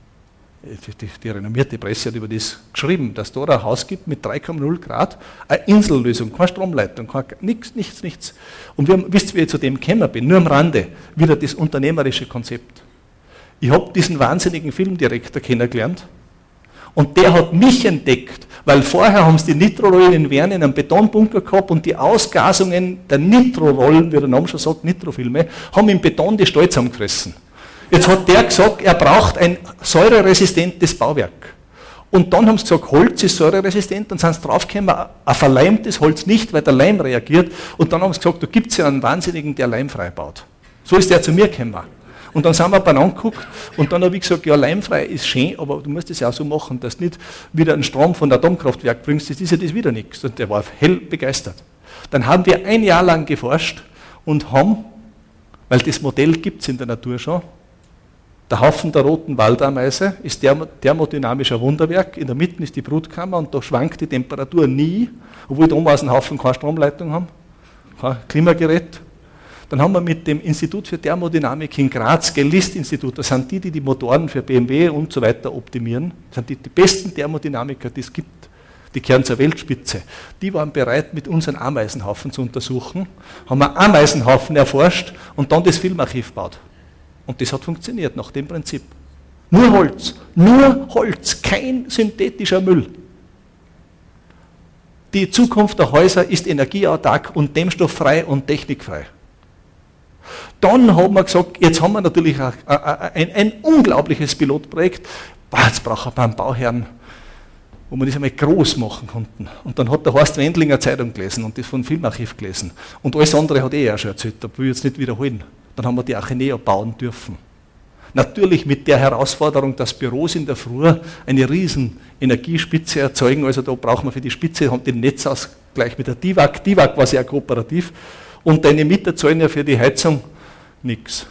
Die, die, die renommierte Presse hat über das geschrieben, dass es da ein Haus gibt mit drei Komma null Grad, eine Insellösung, keine Stromleitung, kein, nichts, nichts, nichts. Und wir, wisst ihr, wie ich zu dem gekommen bin? Nur am Rande, wieder das unternehmerische Konzept. Ich habe diesen wahnsinnigen Filmdirektor kennengelernt und der hat mich entdeckt, weil vorher haben sie die Nitrorollen in Wern in einem Betonbunker gehabt und die Ausgasungen der Nitrorollen, wie der Name schon sagt, Nitrofilme, haben im Beton die Stall zusammengefressen. Jetzt hat der gesagt, er braucht ein säureresistentes Bauwerk. Und dann haben sie gesagt, Holz ist säureresistent, dann sind sie draufgekommen, ein verleimtes Holz nicht, weil der Leim reagiert. Und dann haben sie gesagt, da gibt es ja einen Wahnsinnigen, der leimfrei baut. So ist der zu mir gekommen. Und dann sind wir beieinander angeguckt und dann habe ich gesagt, ja, leimfrei ist schön, aber du musst es ja auch so machen, dass du nicht wieder einen Strom von der Atomkraftwerk bringst, das ist ja das wieder nichts. Und der war hell begeistert. Dann haben wir ein Jahr lang geforscht und haben, weil das Modell gibt es in der Natur schon, der Haufen der roten Waldameise ist thermodynamischer Wunderwerk, in der Mitte ist die Brutkammer und da schwankt die Temperatur nie, obwohl da oben aus dem Haufen keine Stromleitung haben, kein Klimagerät. Dann haben wir mit dem Institut für Thermodynamik in Graz, G-List-Institut, das sind die, die die Motoren für B M W und so weiter optimieren, das sind die, die besten Thermodynamiker, die es gibt, die gehören zur Weltspitze. Die waren bereit, mit uns einen Ameisenhaufen zu untersuchen, haben einen Ameisenhaufen erforscht und dann das Filmarchiv gebaut. Und das hat funktioniert nach dem Prinzip. Nur Holz, nur Holz, kein synthetischer Müll. Die Zukunft der Häuser ist energieautark und dämmstofffrei und technikfrei. Dann haben wir gesagt, jetzt haben wir natürlich ein, ein, ein unglaubliches Pilotprojekt. Boah, jetzt brauchen wir einen Bauherrn, wo wir das einmal groß machen konnten. Und dann hat der Horst Wendlinger Zeitung gelesen und das von Filmarchiv gelesen. Und alles andere hat er ja schon erzählt, da will ich jetzt nicht wiederholen. Dann haben wir die Achenea bauen dürfen. Natürlich mit der Herausforderung, dass Büros in der Früh eine riesen Energiespitze erzeugen. Also da brauchen wir für die Spitze den Netzausgleich mit der D I W A G. D I W A G war sehr kooperativ. Und deine Mieter zahlen ja für die Heizung nichts.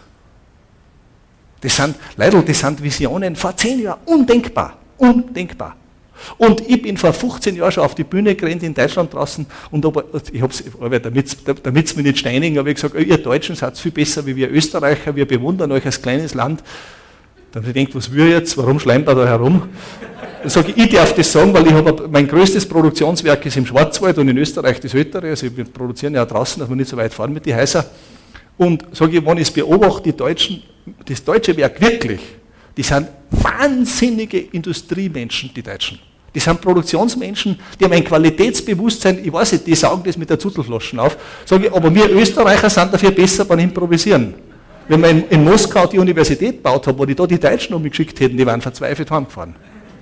Das sind, Leute, das sind Visionen vor zehn Jahren undenkbar. Undenkbar. Und ich bin vor fünfzehn Jahren schon auf die Bühne gerannt in Deutschland draußen und aber, ich hab's, damit, damit sie mich nicht steinigen, habe ich gesagt, ihr Deutschen seid viel besser wie wir Österreicher, wir bewundern euch als kleines Land. Dann habe ich gedacht, was wir jetzt, warum schleimt er da herum? Dann sage ich, ich darf das sagen, weil ich habe, mein größtes Produktionswerk ist im Schwarzwald und in Österreich das ältere, also wir produzieren ja draußen, dass wir nicht so weit fahren mit den Häusern. Und sage ich, wenn ich es beobachte, die Deutschen, das deutsche Werk wirklich, die sind wahnsinnige Industriemenschen, die Deutschen. Die sind Produktionsmenschen, die haben ein Qualitätsbewusstsein, ich weiß nicht, die saugen das mit der Zuzelflaschen auf. Sage ich, aber wir Österreicher sind dafür besser beim Improvisieren. Wenn man in, in Moskau die Universität gebaut hat, wo die da die Deutschen umgeschickt hätten, die waren verzweifelt heimgefahren.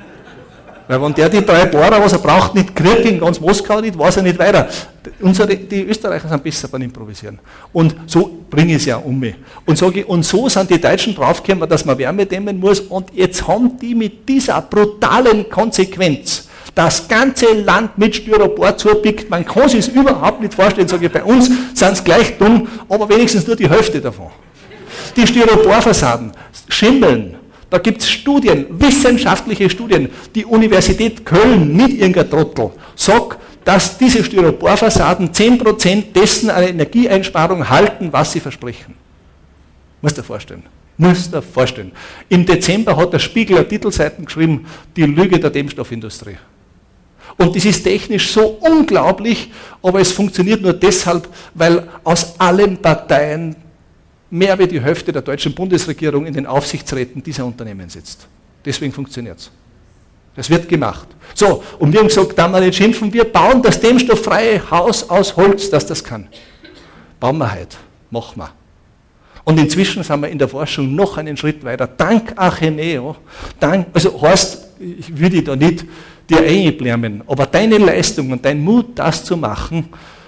Weil wenn der die drei Bohrer, was er braucht, nicht kriegt, in ganz Moskau nicht, weiß er nicht weiter. Unsere, die Österreicher sind besser beim Improvisieren. Und so bringe ich es ja um mich. Und, sage ich, und so sind die Deutschen draufgekommen, dass man Wärme dämmen muss. Und jetzt haben die mit dieser brutalen Konsequenz das ganze Land mit Styropor zupickt. Man kann sich es überhaupt nicht vorstellen. Sage ich, bei uns sind es gleich dumm, aber wenigstens nur die Hälfte davon. Die Styroporfassaden schimmeln. Da gibt es Studien, wissenschaftliche Studien. Die Universität Köln, nicht irgendein Trottel, sagt, dass diese Styroporfassaden zehn Prozent dessen eine Energieeinsparung halten, was sie versprechen. Muss dir vorstellen. Muss dir vorstellen. Im Dezember hat der Spiegel eine Titelseite geschrieben, die Lüge der Dämmstoffindustrie. Und das ist technisch so unglaublich, aber es funktioniert nur deshalb, weil aus allen Parteien mehr wie die Hälfte der deutschen Bundesregierung in den Aufsichtsräten dieser Unternehmen sitzt. Deswegen funktioniert es. Das wird gemacht. So, und wir haben gesagt, da wir nicht schimpfen, wir bauen das dämmstofffreie Haus aus Holz, dass das kann. Bauen wir heute. Machen wir. Und inzwischen sind wir in der Forschung noch einen Schritt weiter. Dank Acheneo, dank, also heißt, ich will dich da nicht dir einblämen, aber deine Leistung und dein Mut, das zu machen,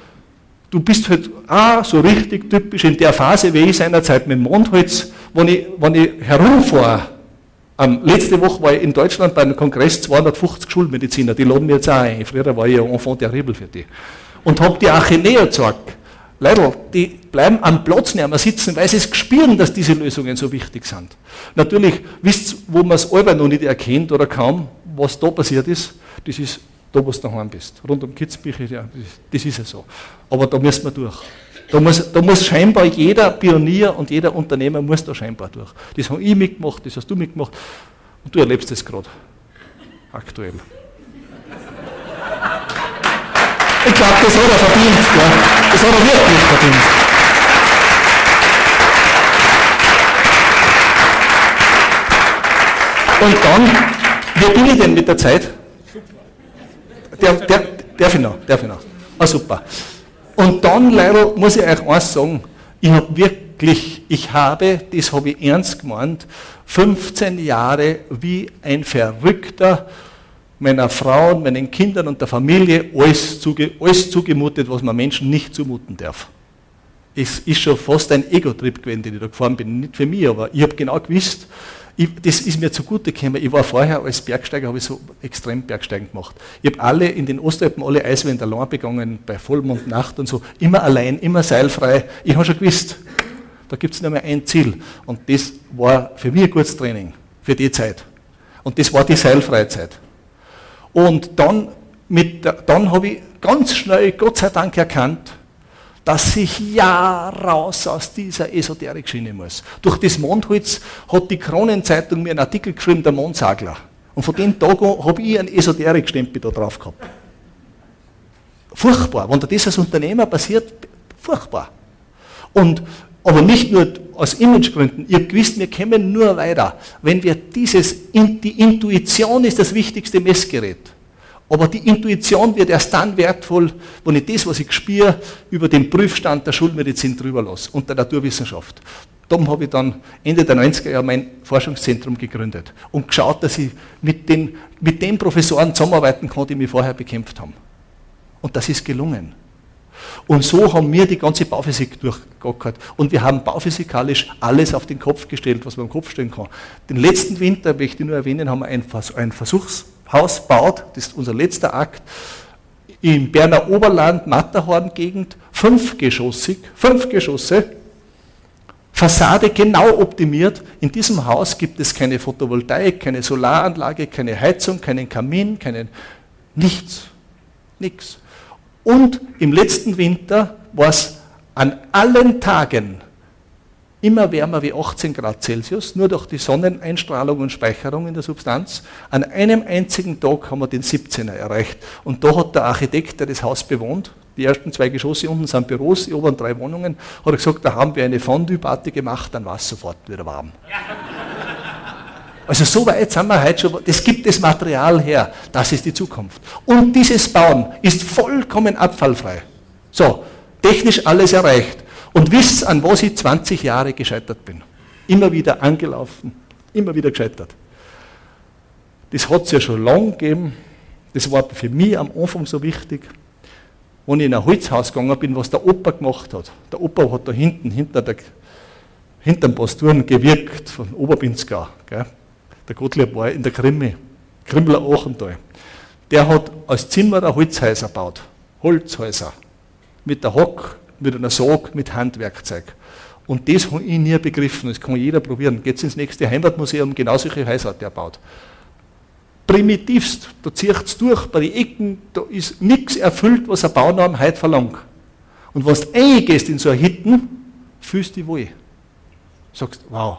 du bist halt auch so richtig typisch in der Phase, wie ich seinerzeit mit dem Mondholz, wenn ich, wenn ich herumfahre. Ähm, letzte Woche war ich in Deutschland bei einem Kongress, zweihundertfünfzig Schulmediziner, die laden mir jetzt auch ein. Früher war ich ja Enfant terrible für die. Und habe die Acheneo gezeigt. Leute, die bleiben am Platz nicht mehr sitzen, weil sie es spüren, dass diese Lösungen so wichtig sind. Natürlich, wisst ihr, wo man es selber noch nicht erkennt oder kaum, was da passiert ist, das ist da, wo du daheim bist. Rund um Kitzbühel, ja, das ist ja so. Aber da müssen wir durch. Da muss, da muss scheinbar jeder Pionier und jeder Unternehmer muss da scheinbar durch. Das habe ich mitgemacht, das hast du mitgemacht und du erlebst das gerade. Aktuell. Ich glaube, das hat er verdient. Ja. Das hat er wirklich verdient. Und dann, wie bin ich denn mit der Zeit? Der, der, darf ich noch? Darf ich noch? Ah, super. Und dann, leider, muss ich euch eins sagen, ich habe wirklich, ich habe, das habe ich ernst gemeint, fünfzehn Jahre wie ein Verrückter meiner Frau, meinen Kindern und der Familie alles, zuge, alles zugemutet, was man Menschen nicht zumuten darf. Es ist schon fast ein Ego-Trip gewesen, den ich da gefahren bin. Nicht für mich, aber ich habe genau gewusst, ich, das ist mir zugute gekommen. Ich war vorher als Bergsteiger, habe ich so extrem Bergsteigen gemacht. Ich habe alle in den Ostalpen, alle Eiswände allein begangen, bei Vollmond, Nacht und so, immer allein, immer seilfrei. Ich habe schon gewusst, da gibt es nur mehr ein Ziel. Und das war für mich ein gutes Training, für die Zeit. Und das war die seilfreie Zeit. Und dann, mit der, dann habe ich ganz schnell, Gott sei Dank, erkannt, dass ich ja raus aus dieser Esoterik-Schiene muss. Durch das Mondholz hat die Kronenzeitung mir einen Artikel geschrieben, der Mondsagler. Und von dem Tag an habe ich einen Esoterik-Stempel da drauf gehabt. Furchtbar. Wenn dir das als Unternehmer passiert, furchtbar. Und Aber nicht nur aus Imagegründen. Ihr wisst, wir kommen nur weiter, wenn wir dieses, die Intuition ist das wichtigste Messgerät. Aber die Intuition wird erst dann wertvoll, wenn ich das, was ich spüre, über den Prüfstand der Schulmedizin drüber lasse und der Naturwissenschaft. Darum habe ich dann Ende der neunziger Jahre mein Forschungszentrum gegründet und geschaut, dass ich mit den, mit den Professoren zusammenarbeiten kann, die mich vorher bekämpft haben. Und das ist gelungen. Und so haben wir die ganze Bauphysik durchgegackert. Und wir haben bauphysikalisch alles auf den Kopf gestellt, was man am Kopf stellen kann. Den letzten Winter, möchte ich nur erwähnen, haben wir ein, ein Versuchshaus gebaut, das ist unser letzter Akt, im Berner Oberland, Matterhorn-Gegend, fünfgeschossig, fünf Geschosse, Fassade genau optimiert. In diesem Haus gibt es keine Photovoltaik, keine Solaranlage, keine Heizung, keinen Kamin, keinen, nichts, nichts. Und im letzten Winter war es an allen Tagen immer wärmer wie achtzehn Grad Celsius, nur durch die Sonneneinstrahlung und Speicherung in der Substanz. An einem einzigen Tag haben wir den siebzehner erreicht. Und da hat der Architekt, der das Haus bewohnt, die ersten zwei Geschosse unten sind Büros, die oberen drei Wohnungen, hat er gesagt, da haben wir eine Fondue-Party gemacht, dann war es sofort wieder warm. Also so weit sind wir heute schon, das gibt das Material her, das ist die Zukunft. Und dieses Bauen ist vollkommen abfallfrei. So, technisch alles erreicht. Und wisst, an was ich zwanzig Jahre gescheitert bin. Immer wieder angelaufen, immer wieder gescheitert. Das hat es ja schon lange gegeben, das war für mich am Anfang so wichtig. Wenn ich in ein Holzhaus gegangen bin, was der Opa gemacht hat. Der Opa hat da hinten, hinter der, hinterm Pastoren gewirkt, von Oberpinzgau. Gell? Der Gottlieb war in der Krimme, Krimmler Achental. Der hat als Zimmerer Holzhäuser gebaut. Holzhäuser. Mit der Hock, mit einer Sag, mit Handwerkzeug. Und das habe ich nie begriffen. Das kann jeder probieren. Geht ins nächste Heimatmuseum, genau solche Häuser hat er gebaut. Primitivst, da zieht es durch, bei den Ecken, da ist nichts erfüllt, was eine Baunorm heute verlangt. Und wenn du reingehst in so eine Hitten, fühlst du dich wohl. Sagst, wow,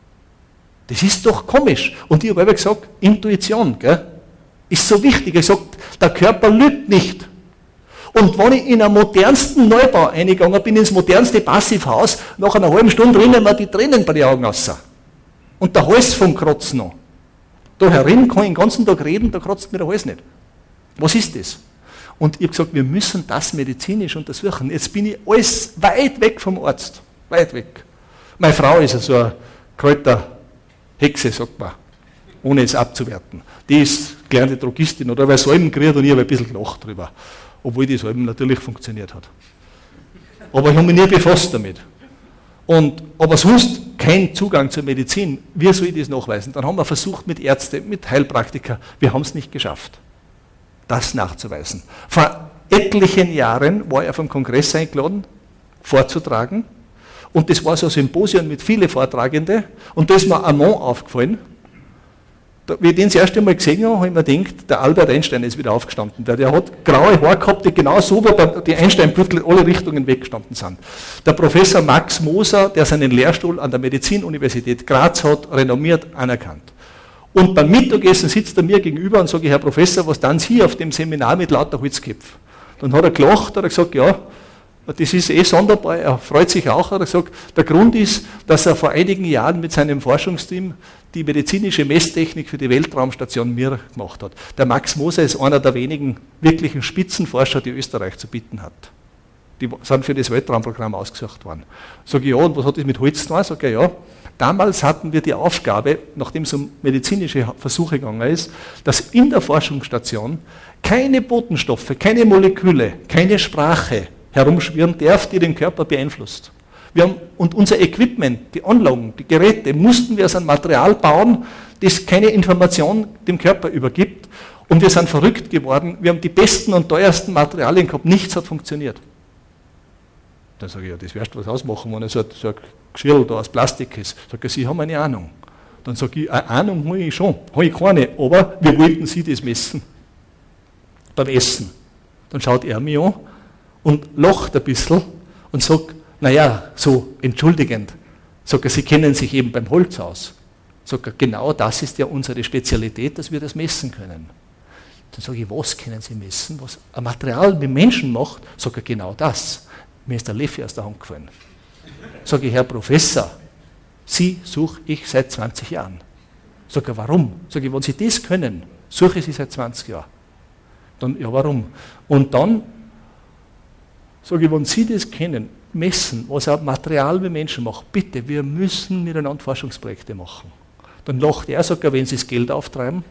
das ist doch komisch. Und ich habe immer gesagt, Intuition, gell, ist so wichtig. Ich sage, der Körper lügt nicht. Und wenn ich in einen modernsten Neubau eingegangen bin, ins modernste Passivhaus, nach einer halben Stunde rinnen mir die Tränen bei den Augen raus. Und der Hals vom Kratzen noch. Da herin kann ich den ganzen Tag reden, da kratzt mir der Hals nicht. Was ist das? Und ich habe gesagt, wir müssen das medizinisch untersuchen. Jetzt bin ich alles weit weg vom Arzt. Weit weg. Meine Frau ist ja so eine Kräuterhexe, sagt man, ohne es abzuwerten. Die ist gelernte Drogistin oder weil Salben gekriegt und ich habe ein bisschen gelacht drüber. Obwohl die Salben natürlich funktioniert hat. Aber ich habe mich nie befasst damit. Und, aber sonst kein Zugang zur Medizin. Wie soll ich das nachweisen? Dann haben wir versucht mit Ärzten, mit Heilpraktikern. Wir haben es nicht geschafft, das nachzuweisen. Vor etlichen Jahren war er vom Kongress eingeladen, vorzutragen. Und das war so ein Symposium mit vielen Vortragenden. Und da ist mir ein Mann aufgefallen. Da, wie ich den das erste Mal gesehen habe, habe ich mir gedacht, der Albert Einstein ist wieder aufgestanden. Der, der hat graue Haare gehabt, die genau so, wo die Einstein-Büttel in alle Richtungen weggestanden sind. Der Professor Max Moser, der seinen Lehrstuhl an der Medizinuniversität Graz hat, renommiert anerkannt. Und beim Mittagessen sitzt er mir gegenüber und sage, Herr Professor, was tun Sie auf dem Seminar mit lauter Holzköpfen? Dann hat er gelacht, hat er gesagt, ja, das ist eh sonderbar, er freut sich auch, hat er gesagt, der Grund ist, dass er vor einigen Jahren mit seinem Forschungsteam die medizinische Messtechnik für die Weltraumstation Mir gemacht hat. Der Max Moser ist einer der wenigen wirklichen Spitzenforscher, die Österreich zu bieten hat. Die sind für das Weltraumprogramm ausgesucht worden. Sag ich, ja, und was hat das mit Holz zu tun? Sag ich, ja, damals hatten wir die Aufgabe, nachdem es um medizinische Versuche gegangen ist, dass in der Forschungsstation keine Botenstoffe, keine Moleküle, keine Sprache herumschwirren darf, die den Körper beeinflusst. Wir haben, und unser Equipment, die Anlagen, die Geräte, mussten wir aus einem Material bauen, das keine Information dem Körper übergibt. Und wir sind verrückt geworden. Wir haben die besten und teuersten Materialien gehabt. Nichts hat funktioniert. Dann sage ich, ja, das wirst du was ausmachen, wenn so ein, so ein Geschirr da aus Plastik ist. Sag ich, Sie haben eine Ahnung. Dann sage ich, eine Ahnung habe ich schon. Habe ich keine, aber wir wollten Sie das messen. Beim Essen. Dann schaut er mich an und lacht ein bisschen und sagt, naja, so entschuldigend, sagt er, Sie kennen sich eben beim Holz aus. Sagt er, genau das ist ja unsere Spezialität, dass wir das messen können. Dann sage ich, was können Sie messen? Was ein Material mit Menschen macht, sagt er, genau das. Mir ist der Leffe aus der Hand gefallen. Sage ich, Herr Professor, Sie suche ich seit zwanzig Jahren. Sage ich, warum? Sage ich, wenn Sie das können, suche ich Sie seit zwanzig Jahren. Dann, ja, warum? Und dann sage ich, wenn Sie das kennen, messen, was auch Material mit Menschen macht, bitte, wir müssen miteinander Forschungsprojekte machen. Dann lacht er, sagt er, wenn Sie das Geld auftreiben.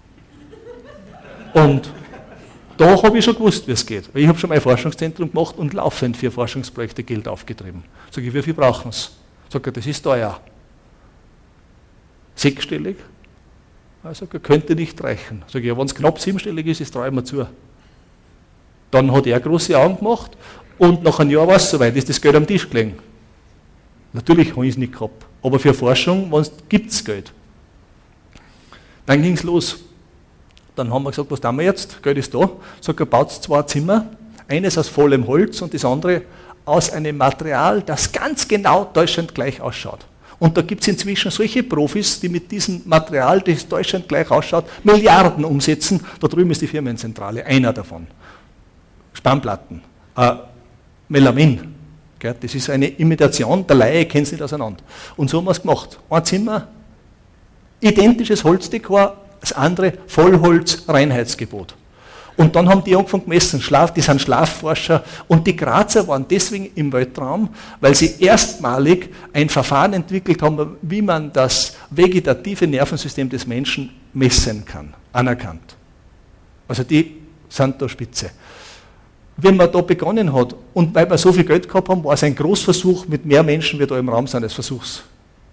Und da habe ich schon gewusst, wie es geht. Ich habe schon mein Forschungszentrum gemacht und laufend für Forschungsprojekte Geld aufgetrieben. Sage ich, wie viel brauchen Sie? Sagt er, das ist teuer. Sechsstellig? Also könnte nicht reichen. Sage ich, ja, wenn es knapp siebenstellig ist, ist traue ich mir zu. Dann hat er große Augen gemacht und nach einem Jahr war es soweit, ist das Geld am Tisch gelegen. Natürlich habe ich es nicht gehabt, aber für Forschung gibt es Geld. Dann ging es los. Dann haben wir gesagt, was tun wir jetzt? Geld ist da. Sagt er, baut zwei Zimmer, eines aus vollem Holz und das andere aus einem Material, das ganz genau Deutschland gleich ausschaut. Und da gibt es inzwischen solche Profis, die mit diesem Material, das Deutschland gleich ausschaut, Milliarden umsetzen. Da drüben ist die Firmenzentrale, einer davon. Spannplatten, äh, Melamin. Gell? Das ist eine Imitation, der Laie kennt es nicht auseinander. Und so haben wir es gemacht. Ein Zimmer, identisches Holzdekor, das andere Vollholz, Reinheitsgebot. Und dann haben die angefangen gemessen, Schlaf, die sind Schlafforscher und die Grazer waren deswegen im Weltraum, weil sie erstmalig ein Verfahren entwickelt haben, wie man das vegetative Nervensystem des Menschen messen kann, anerkannt. Also die sind da spitze. Wenn man da begonnen hat und weil wir so viel Geld gehabt haben, war es ein Großversuch mit mehr Menschen, wie da im Raum sind, als Versuchsleute.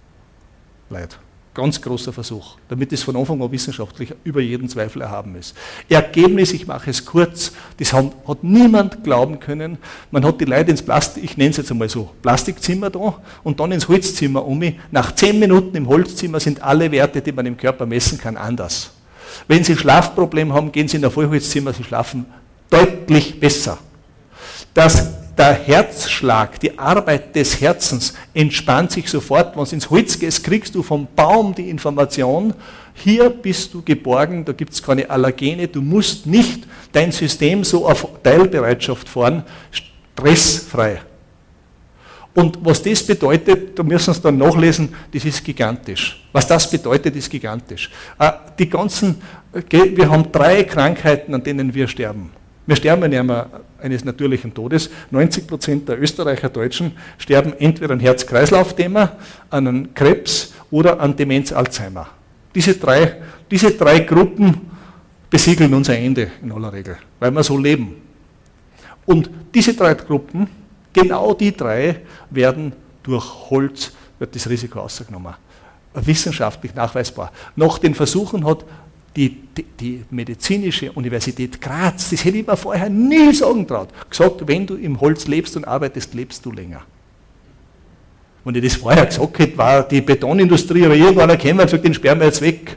Ganz großer Versuch, damit es von Anfang an wissenschaftlich über jeden Zweifel erhaben ist. Ergebnis, ich mache es kurz, das hat niemand glauben können. Man hat die Leute ins Plastik, ich nenne es jetzt einmal so, Plastikzimmer da und dann ins Holzzimmer um mich. Nach zehn Minuten im Holzzimmer sind alle Werte, die man im Körper messen kann, anders. Wenn Sie ein Schlafproblem haben, gehen Sie in ein Vollholzzimmer, Sie schlafen deutlich besser. Das Der Herzschlag, die Arbeit des Herzens entspannt sich sofort. Wenn du ins Holz gehst, kriegst du vom Baum die Information, hier bist du geborgen, da gibt es keine Allergene, du musst nicht dein System so auf Teilbereitschaft fahren, stressfrei. Und was das bedeutet, da müssen wir es dann nachlesen, das ist gigantisch. Was das bedeutet, ist gigantisch. Die ganzen, wir haben drei Krankheiten, an denen wir sterben. Wir sterben ja immer eines natürlichen Todes. neunzig Prozent der Österreicher Deutschen sterben entweder an Herz-Kreislauf-Thema, an einen Krebs oder an Demenz Alzheimer. Diese drei, diese drei Gruppen besiegeln unser Ende in aller Regel, weil wir so leben. Und diese drei Gruppen, genau die drei, werden durch Holz, wird das Risiko ausgenommen. Wissenschaftlich nachweisbar. Nach den Versuchen hat Die, die, die medizinische Universität Graz, das hätte ich mir vorher nie sagen traut, gesagt, wenn du im Holz lebst und arbeitest, lebst du länger. Wenn ich das vorher gesagt hätte, war die Betonindustrie oder irgendwann gekommen und gesagt, den sperren wir jetzt weg.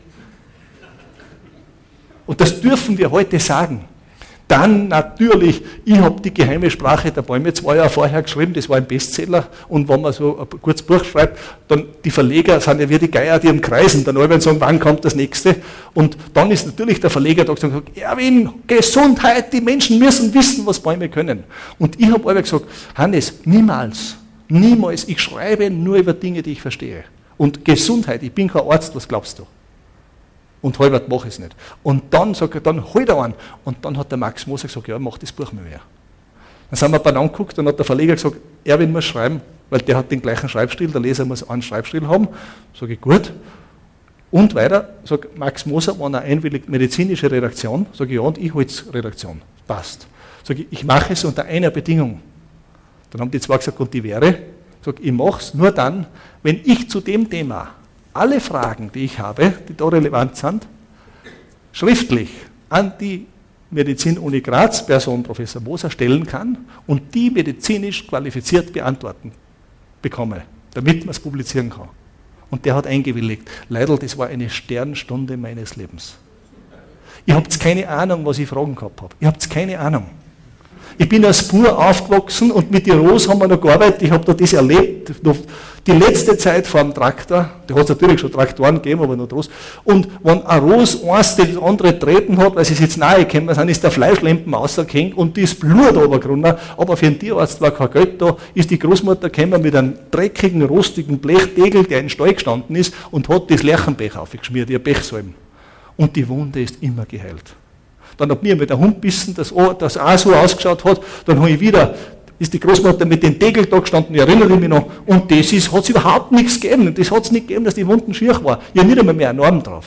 Und das dürfen wir heute sagen. Dann natürlich, ich habe die geheime Sprache der Bäume zwei Jahre vorher geschrieben, das war ein Bestseller. Und wenn man so ein kurzes Buch schreibt, dann die Verleger sind ja wie die Geier, die im Kreisen, dann werden sagen, wann kommt das nächste. Und dann ist natürlich der Verleger da gesagt, Erwin, Gesundheit, die Menschen müssen wissen, was Bäume können. Und ich habe aber gesagt, Hannes, niemals, niemals, ich schreibe nur über Dinge, die ich verstehe. Und Gesundheit, ich bin kein Arzt, was glaubst du? Und halbert mache ich es nicht. Und dann sagt er, dann hol da einen. Und dann hat der Max Moser gesagt, ja, mach das Buch nicht mehr. Dann sind wir beieinander angeguckt, dann hat der Verleger gesagt, Erwin muss schreiben, weil der hat den gleichen Schreibstil, der Leser muss einen Schreibstil haben. Sage ich, gut. Und weiter, sagt Max Moser, wenn er einwilligt, medizinische Redaktion, sage ich, ja, und ich Holzredaktion. Passt. Sage ich, ich mache es unter einer Bedingung. Dann haben die zwei gesagt, und die wäre, sage ich, ich mache es nur dann, wenn ich zu dem Thema alle Fragen, die ich habe, die da relevant sind, schriftlich an die Medizin-Uni Graz, Person Professor Moser, stellen kann und die medizinisch qualifiziert beantworten bekomme, damit man es publizieren kann. Und der hat eingewilligt. Leidl, das war eine Sternstunde meines Lebens. Ihr habt keine Ahnung, was ich Fragen gehabt habe. Ihr habt keine Ahnung. Ich bin als Bauer aufgewachsen und mit den Rosen haben wir noch gearbeitet. Ich habe da das erlebt. Die letzte Zeit vor dem Traktor, da hat es natürlich schon Traktoren gegeben, aber noch Rosen. Und wenn ein Ros eins das andere treten hat, weil sie jetzt nahe gekommen sind, ist der Fleischlempen rausgehängt und das Blut runtergerunnen. Aber für den Tierarzt war kein Geld da, ist die Großmutter gekommen mit einem dreckigen, rostigen Blechdegel, der in den Stall gestanden ist, und hat das Lerchenpech aufgeschmiert, ihr Pechsalben. Und die Wunde ist immer geheilt. Dann hat mir mit der Hund bissen, das auch, das auch so ausgeschaut hat, dann habe ich wieder, ist die Großmutter mit dem Tegel da gestanden, ich erinnere mich noch, und das ist, hat es überhaupt nichts gegeben. Das hat es nicht gegeben, dass die Wunden schier war. Ich habe nicht einmal mehr einen Arm drauf.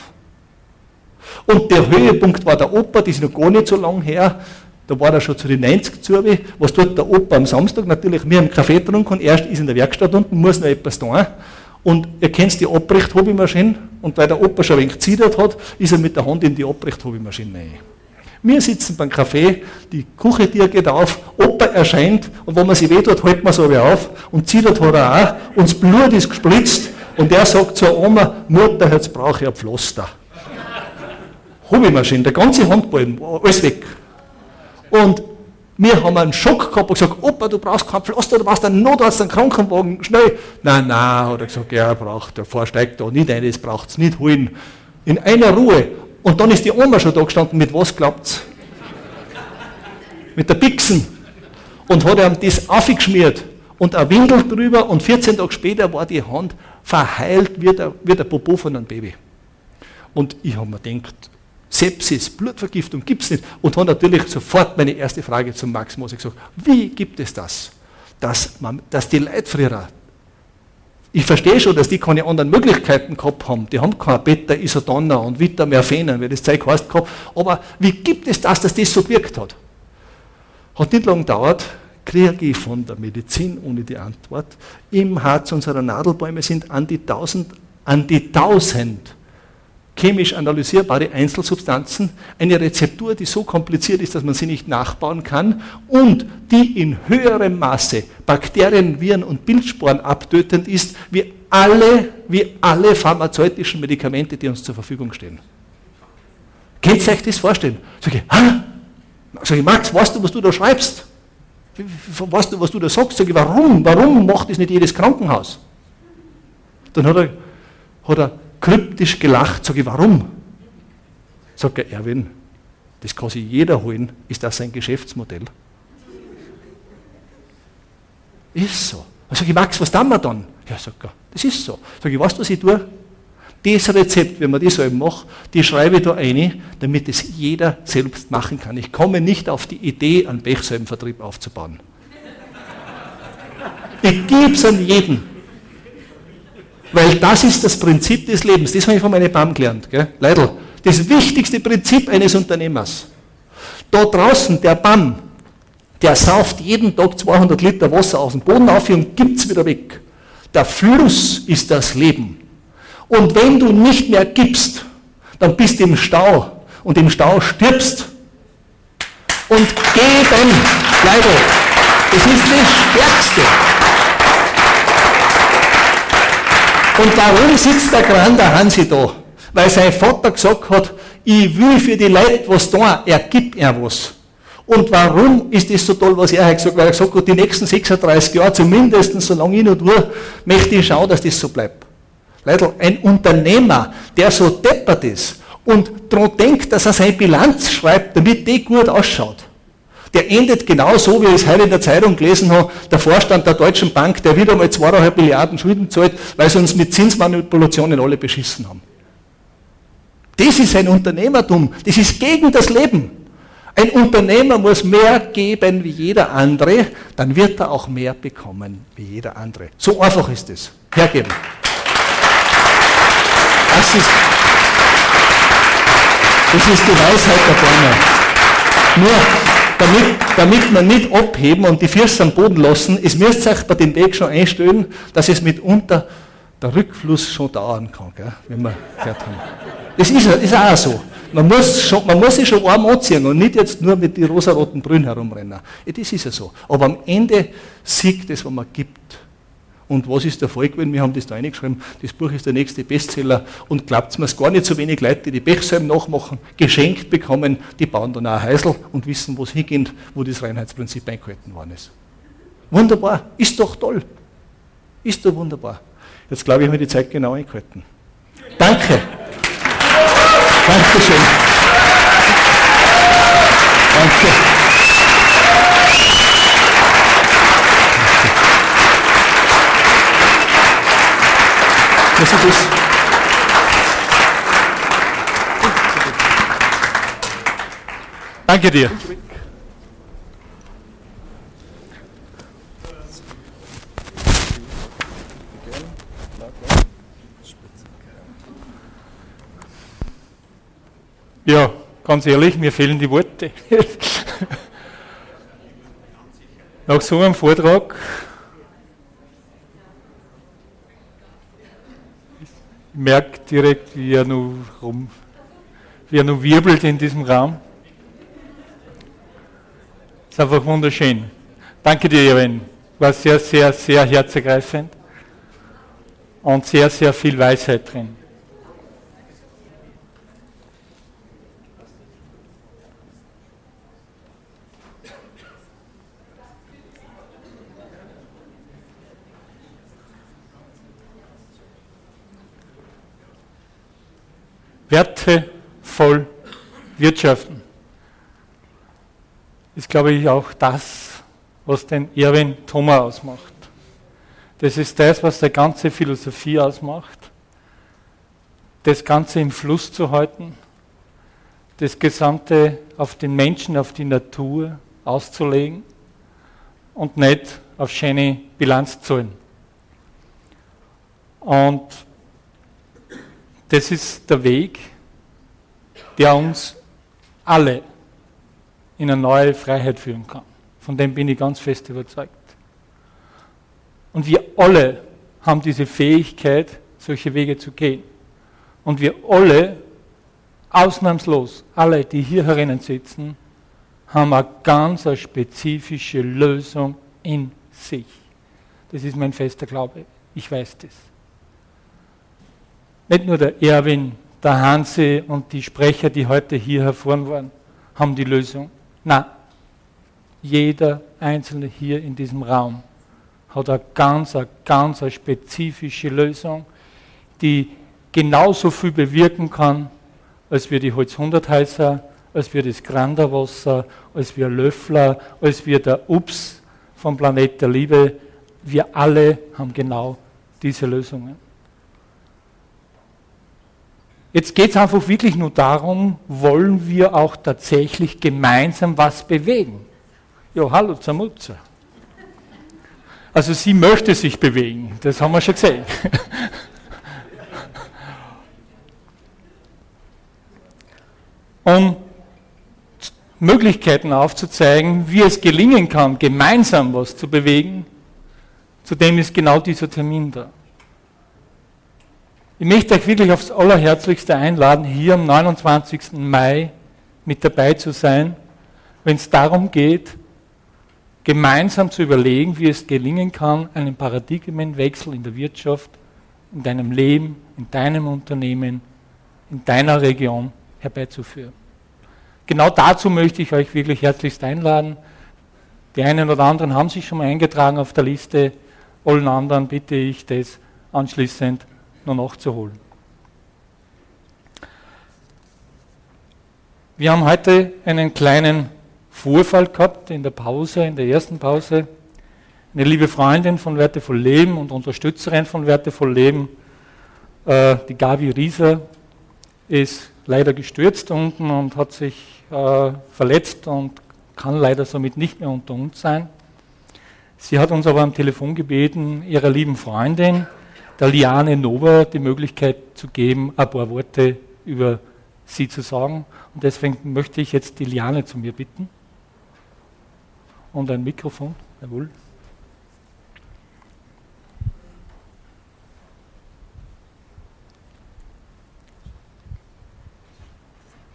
Und der Höhepunkt war der Opa, das ist noch gar nicht so lange her, da war er schon zu den neunzig zu, was tut der Opa am Samstag? Natürlich, wir haben Kaffee getrunken, erst ist in der Werkstatt unten, muss noch etwas tun. Und ihr kennt die Abricht-Hobbymaschine, und weil der Opa schon ein wenig gezittert hat, ist er mit der Hand in die Abricht-Hobbymaschine rein. Wir sitzen beim Kaffee, die Küchentür geht auf, Opa erscheint, und wenn man sich wehtut, hält man so wieder auf, und zittert hat er auch, und das Blut ist gespritzt, und er sagt zur Oma, Mutter, jetzt brauche ich ein Pflaster. Hobbymaschine, der ganze Handballen, alles weg. Und wir haben einen Schock gehabt und gesagt, Opa, du brauchst kein Pflaster, du brauchst einen Notarzt, einen Krankenwagen, schnell. Nein, nein, hat er gesagt, ja, er braucht, der vorsteigt da nicht ein, das braucht es nicht holen. In einer Ruhe. Und dann ist die Oma schon da gestanden, mit was glaubt's? Mit der Pixen. Und hat ihm das aufgeschmiert und ein Windel drüber, und vierzehn Tage später war die Hand verheilt wie der, wie der Popo von einem Baby. Und ich habe mir gedacht, Sepsis, Blutvergiftung gibt es nicht. Und habe natürlich sofort meine erste Frage zum Max Mose gesagt, wie gibt es das, dass, man, dass die Leute früher, ich verstehe schon, dass die keine anderen Möglichkeiten gehabt haben, die haben kein Beta-Isodonna und Vitamerphenen, wie das Zeug heißt, gehabt, aber wie gibt es das, dass das so gewirkt hat? Hat nicht lange gedauert, kriege ich von der Medizin ohne die Antwort, im Harz unserer Nadelbäume sind an die tausend, an die tausend chemisch analysierbare Einzelsubstanzen, eine Rezeptur, die so kompliziert ist, dass man sie nicht nachbauen kann und die in höherem Maße Bakterien, Viren und Bildsporen abtötend ist, wie alle, wie alle pharmazeutischen Medikamente, die uns zur Verfügung stehen. Könnt ihr euch das vorstellen? Sag ich, ha? Sag ich, Max, weißt du, was du da schreibst? Weißt du, was du da sagst? Sag ich, warum? Warum macht das nicht jedes Krankenhaus? Dann hat er, hat er kryptisch gelacht, sage ich, warum? Sagt er, Erwin, das kann sich jeder holen, ist das sein Geschäftsmodell? Ist so. Dann sage ich, Max, was tun wir dann? Ja, sagt er, das ist so. Sage ich, weißt du, was ich tue? Das Rezept, wenn man das eben macht, die schreibe ich da rein, damit es jeder selbst machen kann. Ich komme nicht auf die Idee, einen Pechsalbenvertrieb aufzubauen. Ich gebe es an jeden. Weil das ist das Prinzip des Lebens. Das habe ich von meiner B A M gelernt. Gell? Leidl, das wichtigste Prinzip eines Unternehmers. Da draußen, der B A M, der sauft jeden Tag zweihundert Liter Wasser aus dem Boden auf und gibt es wieder weg. Der Fluss ist das Leben. Und wenn du nicht mehr gibst, dann bist du im Stau. Und im Stau stirbst. Und geben, Leidl, das ist das Stärkste. Und warum sitzt der Grande Hansi da? Weil sein Vater gesagt hat, ich will für die Leute was tun, er gibt er was. Und warum ist das so toll, was er gesagt hat? Weil er gesagt hat, die nächsten sechsunddreißig Jahre, zumindest solange ich noch tue, möchte ich schauen, dass das so bleibt. Leute, ein Unternehmer, der so deppert ist und daran denkt, dass er seine Bilanz schreibt, damit die gut ausschaut, der endet genau so, wie ich es heute in der Zeitung gelesen habe, der Vorstand der Deutschen Bank, der wieder mal zweieinhalb Milliarden Schulden zahlt, weil sie uns mit Zinsmanipulationen alle beschissen haben. Das ist ein Unternehmertum, das ist gegen das Leben. Ein Unternehmer muss mehr geben wie jeder andere, dann wird er auch mehr bekommen wie jeder andere. So einfach ist es. Hergeben. Das ist, das ist die Weisheit der Bäume. Nur, Damit, damit wir nicht abheben und die Füße am Boden lassen, es müsst ihr euch bei dem Weg schon einstellen, dass es mitunter der Rückfluss schon dauern kann, gell, wenn wir gehört haben. Das ist, ist auch so. Man muss, schon, man muss sich schon warm anziehen und nicht jetzt nur mit den rosaroten Brühen herumrennen. Ja, das ist ja so. Aber am Ende siegt es, was man gibt. Und was ist der Fall gewesen? Wir haben das da reingeschrieben, das Buch ist der nächste Bestseller und glaubt mir, es gar nicht so wenig Leute, die die Pechsalben nachmachen, geschenkt bekommen, die bauen dann auch ein Häusl und wissen, wo es hingeht, wo das Reinheitsprinzip eingehalten worden ist. Wunderbar, ist doch toll. Ist doch wunderbar. Jetzt glaube ich, habe ich die Zeit genau eingehalten. Danke. Dankeschön. Danke. Was ist das? Danke dir. Ja, ganz ehrlich, mir fehlen die Worte. Nach so einem Vortrag ich merke direkt, wie er noch rum, wie er noch wirbelt in diesem Raum. Ist einfach wunderschön. Danke dir, Erwin. War sehr, sehr, sehr herzergreifend und sehr, sehr viel Weisheit drin. Wertevoll wirtschaften ist, glaube ich, auch das, was den Erwin Thoma ausmacht. Das ist das, was die ganze Philosophie ausmacht. Das Ganze im Fluss zu halten, das Gesamte auf den Menschen, auf die Natur auszulegen und nicht auf schöne Bilanzzahlen. Und das ist der Weg, der uns alle in eine neue Freiheit führen kann. Von dem bin ich ganz fest überzeugt. Und wir alle haben diese Fähigkeit, solche Wege zu gehen. Und wir alle, ausnahmslos, alle, die hier herinnen sitzen, haben eine ganz eine spezifische Lösung in sich. Das ist mein fester Glaube. Ich weiß das. Nicht nur der Erwin, der Hansi und die Sprecher, die heute hier hervorn waren, haben die Lösung. Nein, jeder Einzelne hier in diesem Raum hat eine ganz, eine ganz eine spezifische Lösung, die genauso viel bewirken kann, als wir die Holzhunderthäuser, als wir das Granderwasser, als wir Löffler, als wir der Ups vom Planet der Liebe. Wir alle haben genau diese Lösungen. Jetzt geht es einfach wirklich nur darum, wollen wir auch tatsächlich gemeinsam was bewegen? Ja, hallo Zamutza. Also sie möchte sich bewegen, das haben wir schon gesehen. Um Möglichkeiten aufzuzeigen, wie es gelingen kann, gemeinsam was zu bewegen, zu dem ist genau dieser Termin da. Ich möchte euch wirklich aufs Allerherzlichste einladen, hier am neunundzwanzigsten Mai mit dabei zu sein, wenn es darum geht, gemeinsam zu überlegen, wie es gelingen kann, einen Paradigmenwechsel in der Wirtschaft, in deinem Leben, in deinem Unternehmen, in deiner Region herbeizuführen. Genau dazu möchte ich euch wirklich herzlichst einladen. Die einen oder anderen haben sich schon mal eingetragen auf der Liste, allen anderen bitte ich, das anschließend noch nachzuholen. Wir haben heute einen kleinen Vorfall gehabt in der Pause, in der ersten Pause. Eine liebe Freundin von Wertevoll Leben und Unterstützerin von Wertevoll Leben, äh, die Gabi Rieser, ist leider gestürzt unten und hat sich äh, verletzt und kann leider somit nicht mehr unter uns sein. Sie hat uns aber am Telefon gebeten, ihrer lieben Freundin, der Liane Nova, die Möglichkeit zu geben, ein paar Worte über sie zu sagen. Und deswegen möchte ich jetzt die Liane zu mir bitten. Und ein Mikrofon, jawohl.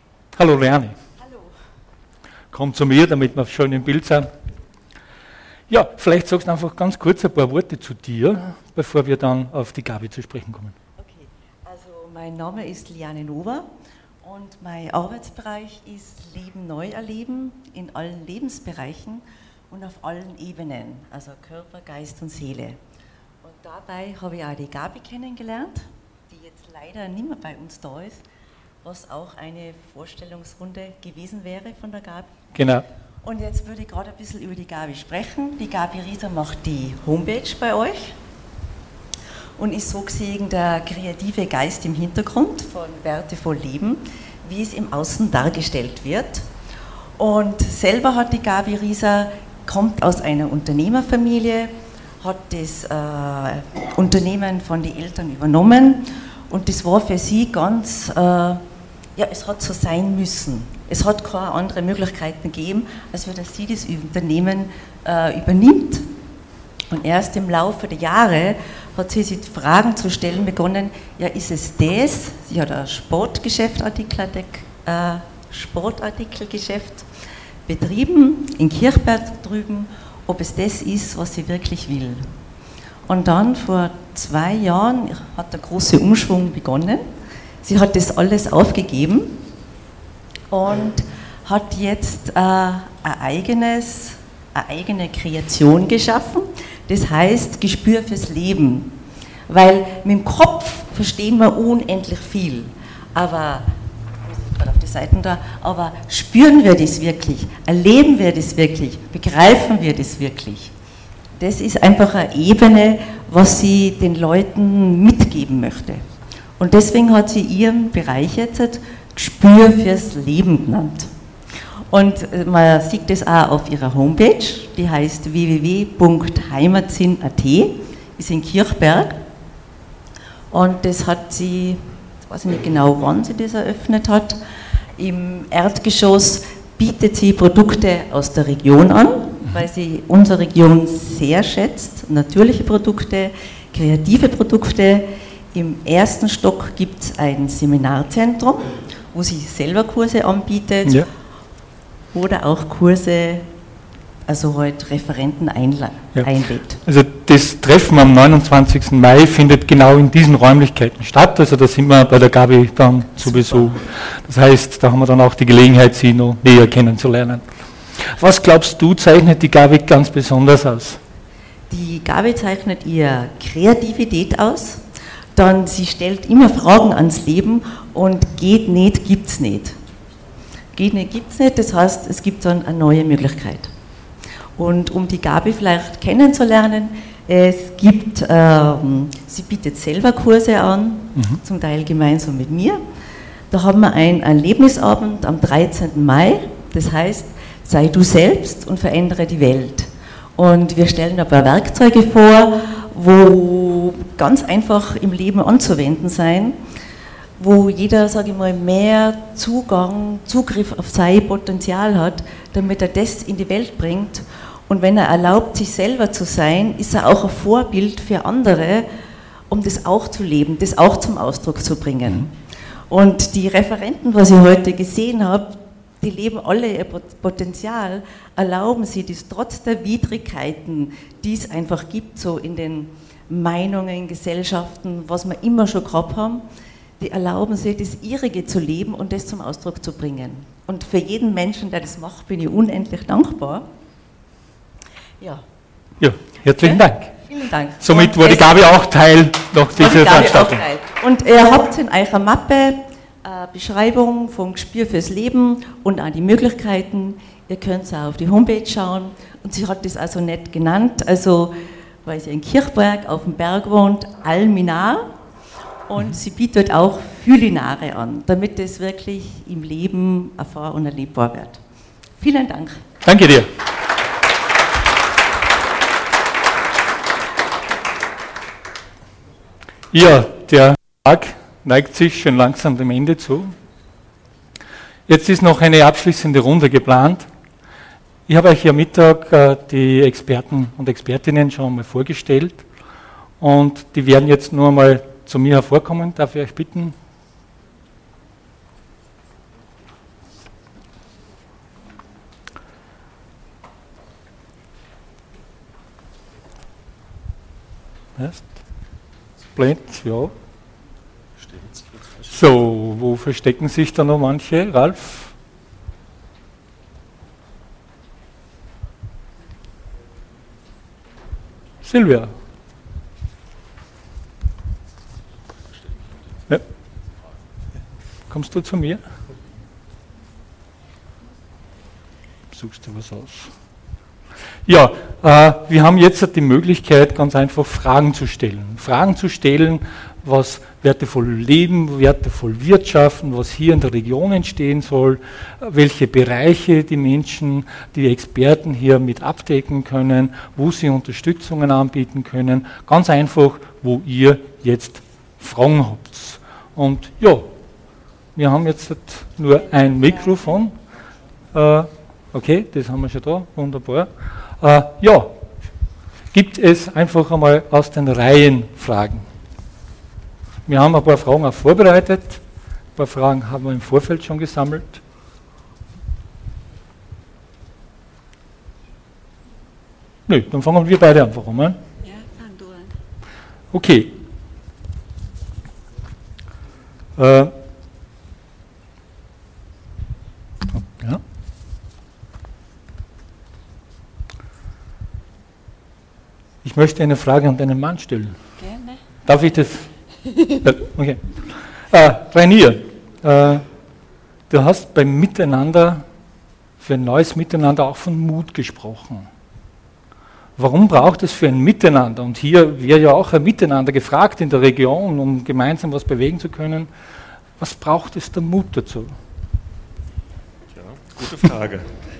Hallo Liane. Hallo. Komm zu mir, damit wir schön im Bild sind. Ja, vielleicht sagst du einfach ganz kurz ein paar Worte zu dir, bevor wir dann auf die Gabi zu sprechen kommen. Okay, also mein Name ist Liane Nova und mein Arbeitsbereich ist Leben neu erleben in allen Lebensbereichen und auf allen Ebenen, also Körper, Geist und Seele. Und dabei habe ich auch die Gabi kennengelernt, die jetzt leider nicht mehr bei uns da ist, was auch eine Vorstellungsrunde gewesen wäre von der Gabi. Genau. Und jetzt würde ich gerade ein bisschen über die Gabi sprechen. Die Gabi Rieser macht die Homepage bei euch und ist so gesehen der kreative Geist im Hintergrund von Wertevoll Leben, wie es im Außen dargestellt wird. Und selber hat die Gabi Rieser, kommt aus einer Unternehmerfamilie, hat das äh, Unternehmen von den Eltern übernommen und das war für sie ganz, äh, ja, es hat so sein müssen. Es hat keine anderen Möglichkeiten gegeben, als dass sie das Unternehmen äh, übernimmt. Und erst im Laufe der Jahre hat sie sich Fragen zu stellen begonnen, ja, ist es das? Sie hat ein Sportgeschäft, Artikel, äh, Sportartikelgeschäft betrieben, in Kirchberg drüben, ob es das ist, was sie wirklich will. Und dann vor zwei Jahren hat der große Umschwung begonnen. Sie hat das alles aufgegeben und hat jetzt äh, ein eigenes, eine eigene Kreation geschaffen, das heißt Gespür fürs Leben. Weil mit dem Kopf verstehen wir unendlich viel, aber, auf die Seiten da, aber spüren wir das wirklich, erleben wir das wirklich, begreifen wir das wirklich. Das ist einfach eine Ebene, was sie den Leuten mitgeben möchte. Und deswegen hat sie ihren Bereich jetzt Gespür fürs Leben genannt. Und man sieht das auch auf ihrer Homepage, die heißt w w w punkt heimatsinn punkt a t, ist in Kirchberg. Und das hat sie, ich weiß nicht genau, wann sie das eröffnet hat, im Erdgeschoss bietet sie Produkte aus der Region an, weil sie unsere Region sehr schätzt, natürliche Produkte, kreative Produkte. Im ersten Stock gibt es ein Seminarzentrum, wo sie selber Kurse anbietet, ja, oder auch Kurse, also heute Referenten einla- ja. einlädt. Also das Treffen am neunundzwanzigsten Mai findet genau in diesen Räumlichkeiten statt, also da sind wir bei der Gabi dann zu Super. Besuch. Das heißt, da haben wir dann auch die Gelegenheit, sie noch näher kennenzulernen. Was glaubst du, zeichnet die Gabi ganz besonders aus? Die Gabi zeichnet ihre Kreativität aus, dann sie stellt immer Fragen ans Leben und geht nicht, gibt's nicht. Geht nicht, gibt's nicht, das heißt, es gibt dann eine neue Möglichkeit. Und um die Gabi vielleicht kennenzulernen, es gibt, ähm, sie bietet selber Kurse an, mhm. zum Teil gemeinsam mit mir. Da haben wir einen Erlebnisabend am dreizehnten Mai, das heißt, sei du selbst und verändere die Welt. Und wir stellen ein paar Werkzeuge vor, wo ganz einfach im Leben anzuwenden sein, wo jeder, sage ich mal, mehr Zugang, Zugriff auf sein Potenzial hat, damit er das in die Welt bringt. Und wenn er erlaubt, sich selber zu sein, ist er auch ein Vorbild für andere, um das auch zu leben, das auch zum Ausdruck zu bringen. Und die Referenten, was ich heute gesehen habe, die leben alle ihr Potenzial, erlauben sie das trotz der Widrigkeiten, die es einfach gibt, so in den Meinungen, Gesellschaften, was wir immer schon gehabt haben, die erlauben sie, das Ihrige zu leben und das zum Ausdruck zu bringen. Und für jeden Menschen, der das macht, bin ich unendlich dankbar. Ja. Ja, herzlichen ja? Dank. Vielen Dank. Somit wurde Gabi auch Teil noch dieser Veranstaltung. Und ihr habt in eurer Mappe äh, Beschreibung vom Gespür fürs Leben und auch die Möglichkeiten. Ihr könnt auch auf die Homepage schauen. Und sie hat das also nicht genannt, also weil sie in Kirchberg auf dem Berg wohnt, Alminar. Und sie bietet auch Fülinare an, damit es wirklich im Leben erfahrbar und erlebbar wird. Vielen Dank. Danke dir. Ja, der Tag neigt sich schon langsam dem Ende zu. Jetzt ist noch eine abschließende Runde geplant. Ich habe euch am Mittag äh, die Experten und Expertinnen schon mal vorgestellt und die werden jetzt nur mal zu mir hervorkommen. Darf ich euch bitten? Heißt? Blend, ja. So, wo verstecken sich da noch manche? Ralf? Silvia? Ja. Kommst du zu mir? Suchst du was aus? Ja, äh, wir haben jetzt die Möglichkeit, ganz einfach Fragen zu stellen. Fragen zu stellen, was wertevoll Leben, wertevoll Wirtschaften, was hier in der Region entstehen soll, welche Bereiche die Menschen, die Experten hier mit abdecken können, wo sie Unterstützungen anbieten können. Ganz einfach, wo ihr jetzt Fragen habt. Und ja, wir haben jetzt nur ein Mikrofon. Äh, okay, das haben wir schon da, wunderbar. Äh, ja, gibt es einfach einmal aus den Reihen Fragen. Wir haben ein paar Fragen auch vorbereitet, ein paar Fragen haben wir im Vorfeld schon gesammelt. Nö, dann fangen wir beide einfach an. Ja, fang du an. Okay. Äh, ja. Ich möchte eine Frage an deinen Mann stellen. Gerne. Darf ich das? Ja, okay. Äh, Rainier, äh, du hast beim Miteinander, für ein neues Miteinander auch von Mut gesprochen. Warum braucht es für ein Miteinander? Und hier wäre ja auch ein Miteinander gefragt in der Region, um gemeinsam was bewegen zu können. Was braucht es der Mut dazu? Ja, gute Frage.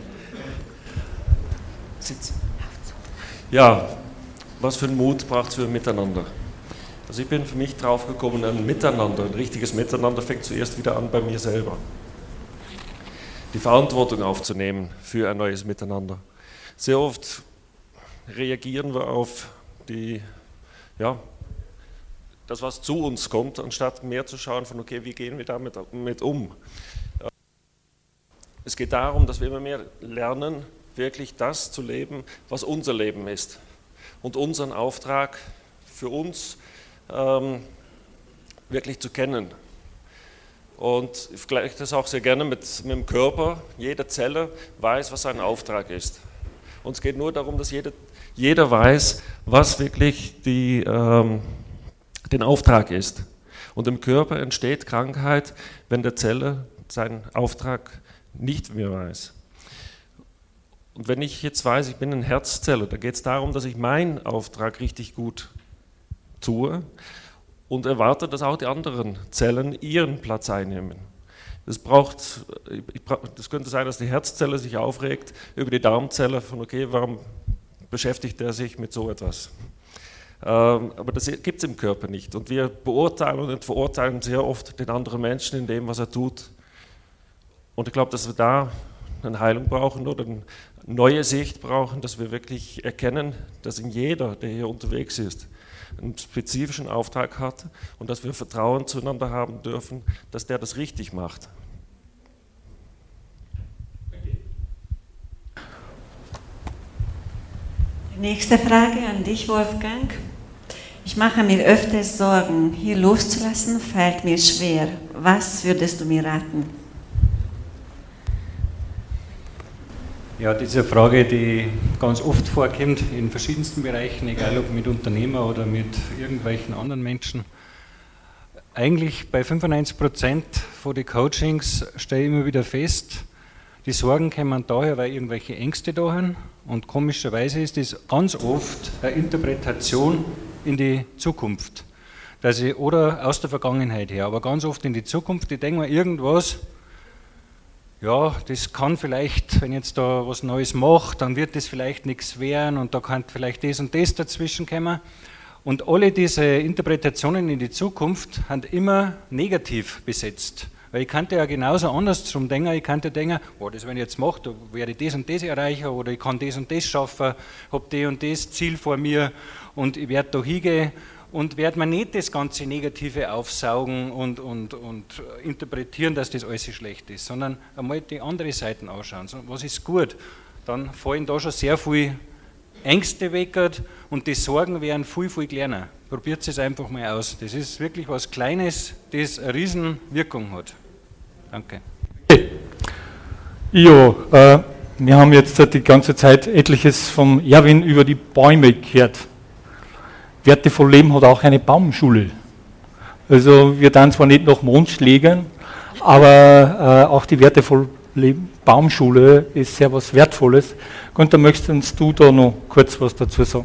Sitz. Ja, was für einen Mut braucht es für ein Miteinander? Also ich bin für mich drauf gekommen, ein Miteinander, ein richtiges Miteinander fängt zuerst wieder an bei mir selber. Die Verantwortung aufzunehmen für ein neues Miteinander. Sehr oft reagieren wir auf die, ja, das, was zu uns kommt, anstatt mehr zu schauen von, okay, wie gehen wir damit mit um? Es geht darum, dass wir immer mehr lernen, wirklich das zu leben, was unser Leben ist. Und unseren Auftrag für uns ähm, wirklich zu kennen. Und ich vergleiche das auch sehr gerne mit, mit dem Körper. Jede Zelle weiß, was sein Auftrag ist. Und es geht nur darum, dass jede, jeder weiß, was wirklich die, ähm, den Auftrag ist. Und im Körper entsteht Krankheit, wenn der Zelle seinen Auftrag nicht mehr weiß. Und wenn ich jetzt weiß, ich bin ein Herzzelle, da geht es darum, dass ich meinen Auftrag richtig gut tue und erwarte, dass auch die anderen Zellen ihren Platz einnehmen. Das braucht, das könnte sein, dass die Herzzelle sich aufregt über die Darmzelle von, okay, warum beschäftigt er sich mit so etwas? Aber das gibt es im Körper nicht. Und wir beurteilen und verurteilen sehr oft den anderen Menschen in dem, was er tut. Und ich glaube, dass wir da eine Heilung brauchen oder eine neue Sicht brauchen, dass wir wirklich erkennen, dass in jeder, der hier unterwegs ist, einen spezifischen Auftrag hat und dass wir Vertrauen zueinander haben dürfen, dass der das richtig macht. Nächste Frage an dich, Wolfgang. Ich mache mir öfters Sorgen. Hier loszulassen fällt mir schwer. Was würdest du mir raten? Ja, diese Frage, die ganz oft vorkommt in verschiedensten Bereichen, egal ob mit Unternehmer oder mit irgendwelchen anderen Menschen. Eigentlich bei fünfundneunzig Prozent von den Coachings stelle ich immer wieder fest, die Sorgen kommen daher, weil irgendwelche Ängste da sind. Und komischerweise ist das ganz oft eine Interpretation in die Zukunft. Dass ich, oder aus der Vergangenheit her, aber ganz oft in die Zukunft. Ich denke mir irgendwas, ja, das kann vielleicht, wenn ich jetzt da was Neues mache, dann wird das vielleicht nichts werden und da kann vielleicht das und das dazwischen kommen. Und alle diese Interpretationen in die Zukunft sind immer negativ besetzt. Weil ich könnte ja genauso andersrum denken, ich könnte denken, oh, das, wenn ich jetzt mache, da werde ich das und das erreichen oder ich kann das und das schaffen, habe das und das Ziel vor mir und ich werde da hingehen. Und werde man nicht das ganze Negative aufsaugen und, und, und interpretieren, dass das alles schlecht ist, sondern einmal die andere Seiten anschauen. Was ist gut? Dann fallen da schon sehr viele Ängste weggert und die Sorgen werden viel, viel kleiner. Probiert es einfach mal aus. Das ist wirklich was Kleines, das eine riesen Wirkung hat. Danke. Ja, äh, wir haben jetzt die ganze Zeit etliches von Erwin über die Bäume gehört. Wertevoll Leben hat auch eine Baumschule. Also wir dann zwar nicht nach Mondschlägern, aber äh, auch die wertevoll Leben Baumschule ist sehr was Wertvolles. Gunther, möchtest du da noch kurz was dazu sagen?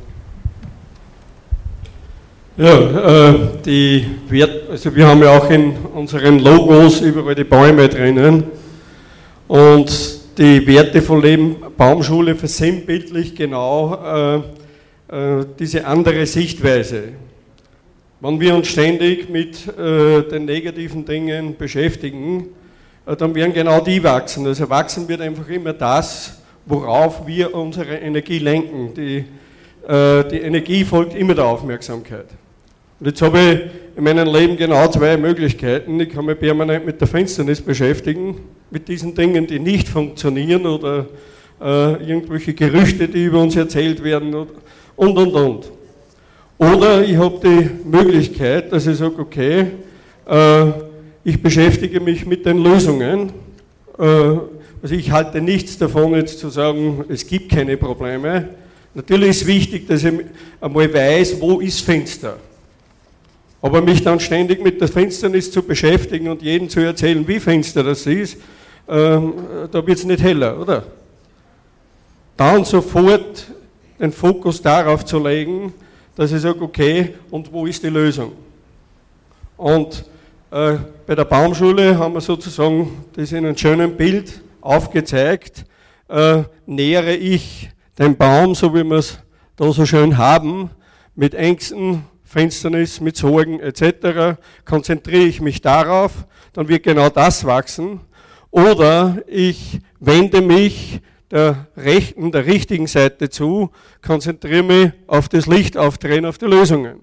Ja, äh, die Wert, also wir haben ja auch in unseren Logos überall die Bäume drinnen und die wertevoll Leben Baumschule versinnbildlich genau äh, äh, diese andere Sichtweise. Wenn wir uns ständig mit äh, den negativen Dingen beschäftigen, äh, dann werden genau die wachsen. Also wachsen wird einfach immer das, worauf wir unsere Energie lenken. Die, äh, die Energie folgt immer der Aufmerksamkeit. Und jetzt habe ich in meinem Leben genau zwei Möglichkeiten. Ich kann mich permanent mit der Finsternis beschäftigen, mit diesen Dingen, die nicht funktionieren oder äh, irgendwelche Gerüchte, die über uns erzählt werden und, und, und. Oder ich habe die Möglichkeit, dass ich sage, okay, äh, ich beschäftige mich mit den Lösungen. Äh, also ich halte nichts davon, jetzt zu sagen, es gibt keine Probleme. Natürlich ist es wichtig, dass ich einmal weiß, wo ist Fenster. Aber mich dann ständig mit der Finsternis zu beschäftigen und jedem zu erzählen, wie finster das ist, ähm, da wird es nicht heller, oder? Dann sofort den Fokus darauf zu legen, dass ich sage, okay, und wo ist die Lösung? Und äh, bei der Baumschule haben wir sozusagen das in einem schönen Bild aufgezeigt, äh, nähere ich den Baum, so wie wir es da so schön haben, mit Ängsten, Finsternis, mit Sorgen et cetera, konzentriere ich mich darauf, dann wird genau das wachsen. Oder ich wende mich der rechten, der richtigen Seite zu, konzentriere mich auf das Lichtaufdrehen, auf die Lösungen.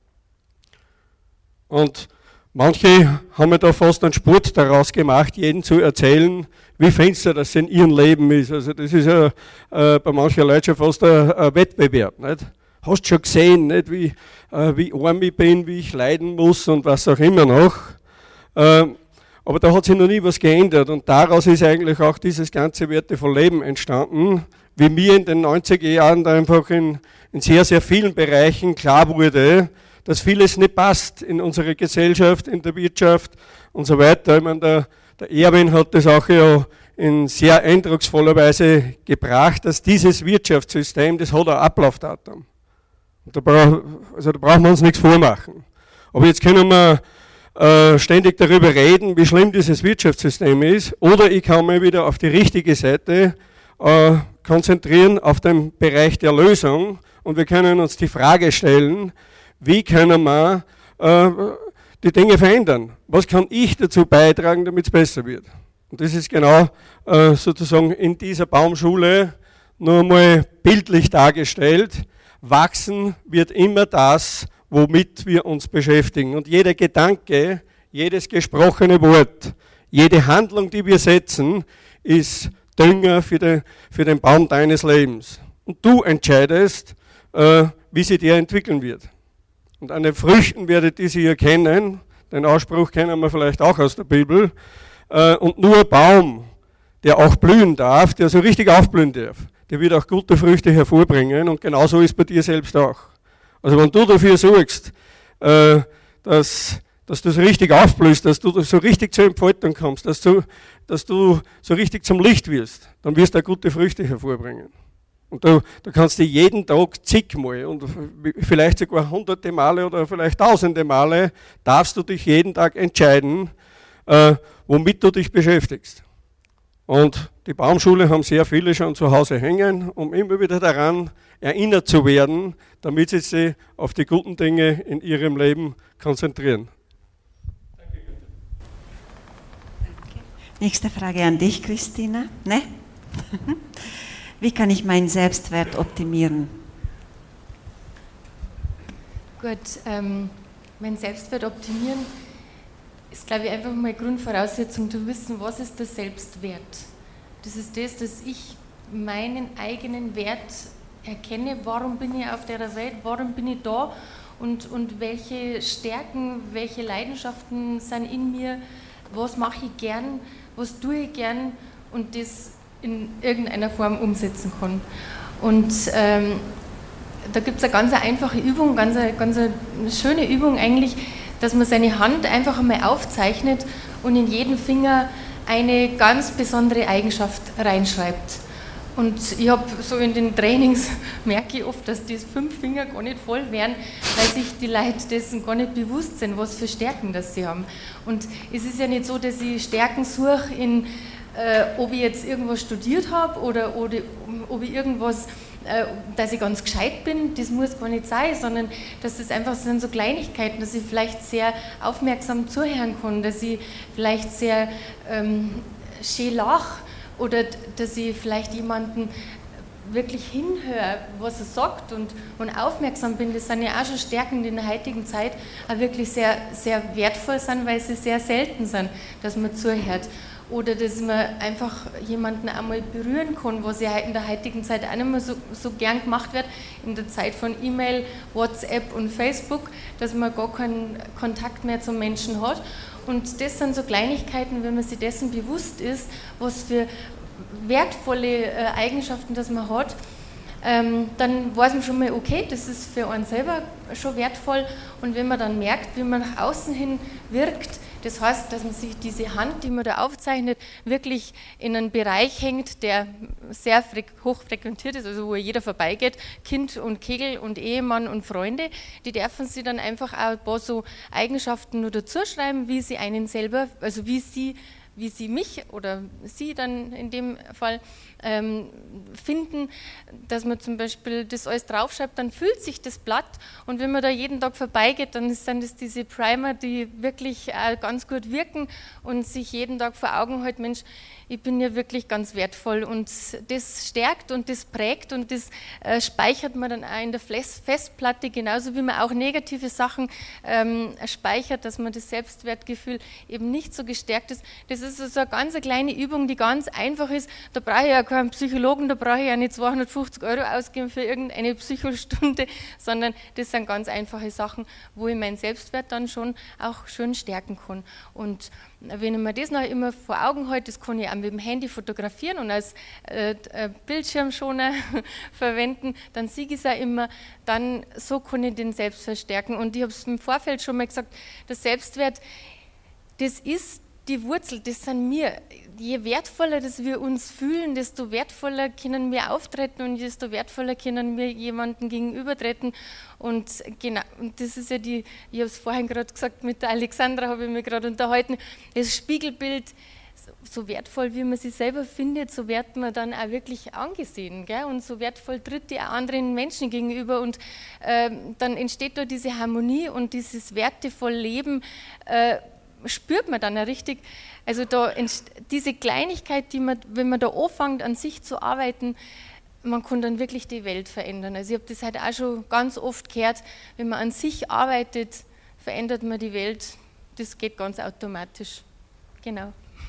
Und manche haben mir da fast einen Sport daraus gemacht, jedem zu erzählen, wie finster das in ihrem Leben ist. Also das ist ja äh, bei manchen Leuten schon fast ein, ein Wettbewerb, nicht? Hast schon gesehen, nicht, wie, äh, wie arm ich bin, wie ich leiden muss und was auch immer noch. Ähm, aber da hat sich noch nie was geändert und daraus ist eigentlich auch dieses ganze wertevolle Leben entstanden, wie mir in den neunziger Jahren da einfach in, in sehr, sehr vielen Bereichen klar wurde, dass vieles nicht passt in unserer Gesellschaft, in der Wirtschaft und so weiter. Ich meine, der, der Erwin hat das auch ja in sehr eindrucksvoller Weise gebracht, dass dieses Wirtschaftssystem, das hat ein Ablaufdatum. Da, brauch, also da brauchen wir uns nichts vormachen. Aber jetzt können wir äh, ständig darüber reden, wie schlimm dieses Wirtschaftssystem ist, oder ich kann mich wieder auf die richtige Seite äh, konzentrieren, auf den Bereich der Lösung, und wir können uns die Frage stellen, wie können wir äh, die Dinge verändern? Was kann ich dazu beitragen, damit es besser wird? Und das ist genau äh, sozusagen in dieser Baumschule nur einmal bildlich dargestellt. Wachsen wird immer das, womit wir uns beschäftigen. Und jeder Gedanke, jedes gesprochene Wort, jede Handlung, die wir setzen, ist Dünger für den, für den Baum deines Lebens. Und du entscheidest, äh, wie sie dir entwickeln wird. Und an den Früchten werdet ihr sie erkennen. Den Ausspruch kennen wir vielleicht auch aus der Bibel. Äh, und nur ein Baum, der auch blühen darf, der so richtig aufblühen darf, der wird auch gute Früchte hervorbringen, und genauso ist bei dir selbst auch. Also wenn du dafür sorgst, äh, dass, dass du so richtig aufblühst, dass du so richtig zur Entfaltung kommst, dass du, dass du so richtig zum Licht wirst, dann wirst du auch gute Früchte hervorbringen. Und du, du kannst dir jeden Tag zigmal und vielleicht sogar hunderte Male oder vielleicht tausende Male darfst du dich jeden Tag entscheiden, äh, womit du dich beschäftigst. Und die Baumschule haben sehr viele schon zu Hause hängen, um immer wieder daran erinnert zu werden, damit sie sich auf die guten Dinge in ihrem Leben konzentrieren. Danke. Nächste Frage an dich, Christina. Ne? Wie kann ich meinen Selbstwert optimieren? Gut, ähm, meinen Selbstwert optimieren ist, glaube ich, einfach mal Grundvoraussetzung zu wissen, was ist der Selbstwert. Das ist das, dass ich meinen eigenen Wert erkenne, warum bin ich auf der Welt, warum bin ich da und, und welche Stärken, welche Leidenschaften sind in mir, was mache ich gern, was tue ich gern und das in irgendeiner Form umsetzen kann. Und ähm, da gibt es eine ganz einfache Übung, ganz, ganz eine schöne Übung eigentlich, dass man seine Hand einfach einmal aufzeichnet und in jeden Finger eine ganz besondere Eigenschaft reinschreibt. Und ich habe so in den Trainings, merke ich oft, dass die fünf Finger gar nicht voll werden, weil sich die Leute dessen gar nicht bewusst sind, was für Stärken das sie haben. Und es ist ja nicht so, dass ich Stärken suche in, äh, ob ich jetzt irgendwas studiert habe oder, oder ob ich irgendwas, äh, dass ich ganz gescheit bin, das muss gar nicht sein, sondern dass das einfach sind so Kleinigkeiten, dass ich vielleicht sehr aufmerksam zuhören kann, dass ich vielleicht sehr ähm, schön lache, oder dass ich vielleicht jemanden wirklich hinhöre, was er sagt und, und aufmerksam bin. Das sind ja auch schon Stärken, die in der heutigen Zeit auch wirklich sehr, sehr wertvoll sind, weil sie sehr selten sind, dass man zuhört. Oder dass man einfach jemanden einmal berühren kann, was ja in der heutigen Zeit auch nicht mehr so, so gern gemacht wird, in der Zeit von E-Mail, WhatsApp und Facebook, dass man gar keinen Kontakt mehr zum Menschen hat. Und das sind so Kleinigkeiten, wenn man sich dessen bewusst ist, was für wertvolle äh, Eigenschaften das man hat, ähm, dann weiß man schon mal, okay, das ist für einen selber schon wertvoll. Und wenn man dann merkt, wie man nach außen hin wirkt, das heißt, dass man sich diese Hand, die man da aufzeichnet, wirklich in einen Bereich hängt, der sehr hoch frequentiert ist, also wo jeder vorbeigeht, Kind und Kegel und Ehemann und Freunde, die dürfen sie dann einfach auch ein paar so Eigenschaften nur dazu schreiben, wie sie einen selber, also wie sie wie sie mich oder sie dann in dem Fall ähm, finden, dass man zum Beispiel das alles draufschreibt, dann fühlt sich das Blatt und wenn man da jeden Tag vorbeigeht, dann sind das diese Primer, die wirklich äh, ganz gut wirken und sich jeden Tag vor Augen hält, Mensch, ich bin ja wirklich ganz wertvoll und das stärkt und das prägt und das äh, speichert man dann auch in der Festplatte, genauso wie man auch negative Sachen ähm, speichert, dass man das Selbstwertgefühl eben nicht so gestärkt ist. Das ist so eine ganz kleine Übung, die ganz einfach ist. Da brauche ich ja keinen Psychologen, da brauche ich ja nicht zweihundertfünfzig Euro ausgeben für irgendeine Psychostunde, sondern das sind ganz einfache Sachen, wo ich meinen Selbstwert dann schon auch schön stärken kann. Und wenn ich mir das noch immer vor Augen halte, das kann ich auch mit dem Handy fotografieren und als äh, Bildschirmschoner verwenden, dann sehe ich es auch immer, dann so kann ich den Selbstwert stärken. Und ich habe es im Vorfeld schon mal gesagt, der Selbstwert, das ist die Wurzel, das sind wir. Je wertvoller dass wir uns fühlen, desto wertvoller können wir auftreten und desto wertvoller können wir jemandem gegenübertreten. Und genau, und das ist ja die, ich habe es vorhin gerade gesagt, mit der Alexandra habe ich mich gerade unterhalten, das Spiegelbild, so wertvoll wie man sich selber findet, so wird man dann auch wirklich angesehen, gell? Und so wertvoll tritt die auch anderen Menschen gegenüber und äh, dann entsteht da diese Harmonie und dieses wertevolle Leben, äh, spürt man dann ja richtig, also da diese Kleinigkeit, die man, wenn man da anfängt, an sich zu arbeiten, man kann dann wirklich die Welt verändern. Also ich habe das halt auch schon ganz oft gehört, wenn man an sich arbeitet, verändert man die Welt, das geht ganz automatisch. Genau.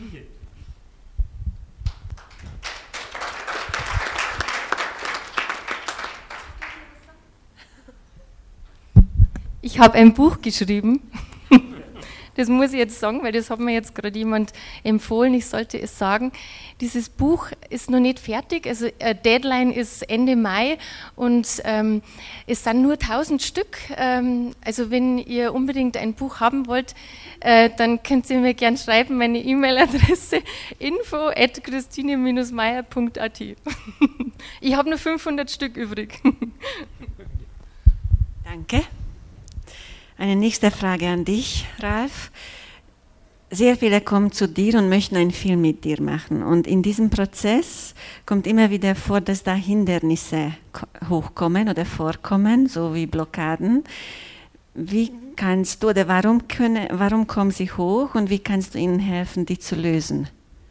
Ich habe ein Buch geschrieben. Das muss ich jetzt sagen, weil das hat mir jetzt gerade jemand empfohlen, ich sollte es sagen. Dieses Buch ist noch nicht fertig, also Deadline ist Ende Mai und ähm, es sind nur tausend Stück. Ähm, also wenn ihr unbedingt ein Buch haben wollt, äh, dann könnt ihr mir gerne schreiben, meine E-Mail-Adresse info at christine dash meyer punkt a t. Ich habe nur fünfhundert Stück übrig. Danke. Eine nächste Frage an dich, Ralf. Sehr viele kommen zu dir und möchten einen Film mit dir machen. Und in diesem Prozess kommt immer wieder vor, dass da Hindernisse hochkommen oder vorkommen, so wie Blockaden. Wie kannst du oder warum, können, warum kommen sie hoch und wie kannst du ihnen helfen, die zu lösen?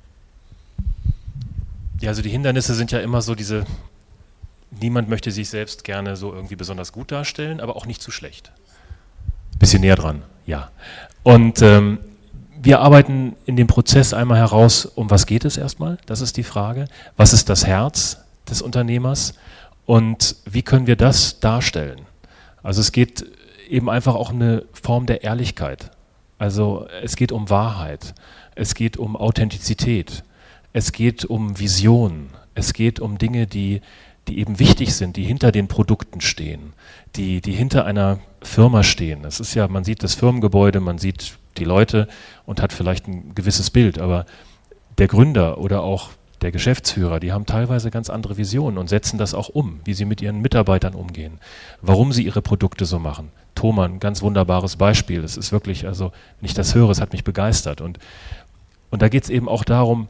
Ja, also die Hindernisse sind ja immer so diese, niemand möchte sich selbst gerne so irgendwie besonders gut darstellen, aber auch nicht zu schlecht. Bisschen näher dran, ja. Und ähm, wir arbeiten in dem Prozess einmal heraus, um was geht es erstmal, das ist die Frage. Was ist das Herz des Unternehmers Und wie können wir das darstellen? Also es geht eben einfach auch um eine Form der Ehrlichkeit. Also es geht um Wahrheit, es geht um Authentizität, es geht um Vision, es geht um Dinge, die, die eben wichtig sind, die hinter den Produkten stehen, die, die hinter einer Firma stehen. Das ist ja, man sieht das Firmengebäude, man sieht die Leute und hat vielleicht ein gewisses Bild, aber der Gründer oder auch der Geschäftsführer, die haben teilweise ganz andere Visionen und setzen das auch um, wie sie mit ihren Mitarbeitern umgehen, warum sie ihre Produkte so machen. Thomann, ein ganz wunderbares Beispiel. Es ist wirklich, also wenn ich das höre, es hat mich begeistert. Und, und da geht es eben auch darum,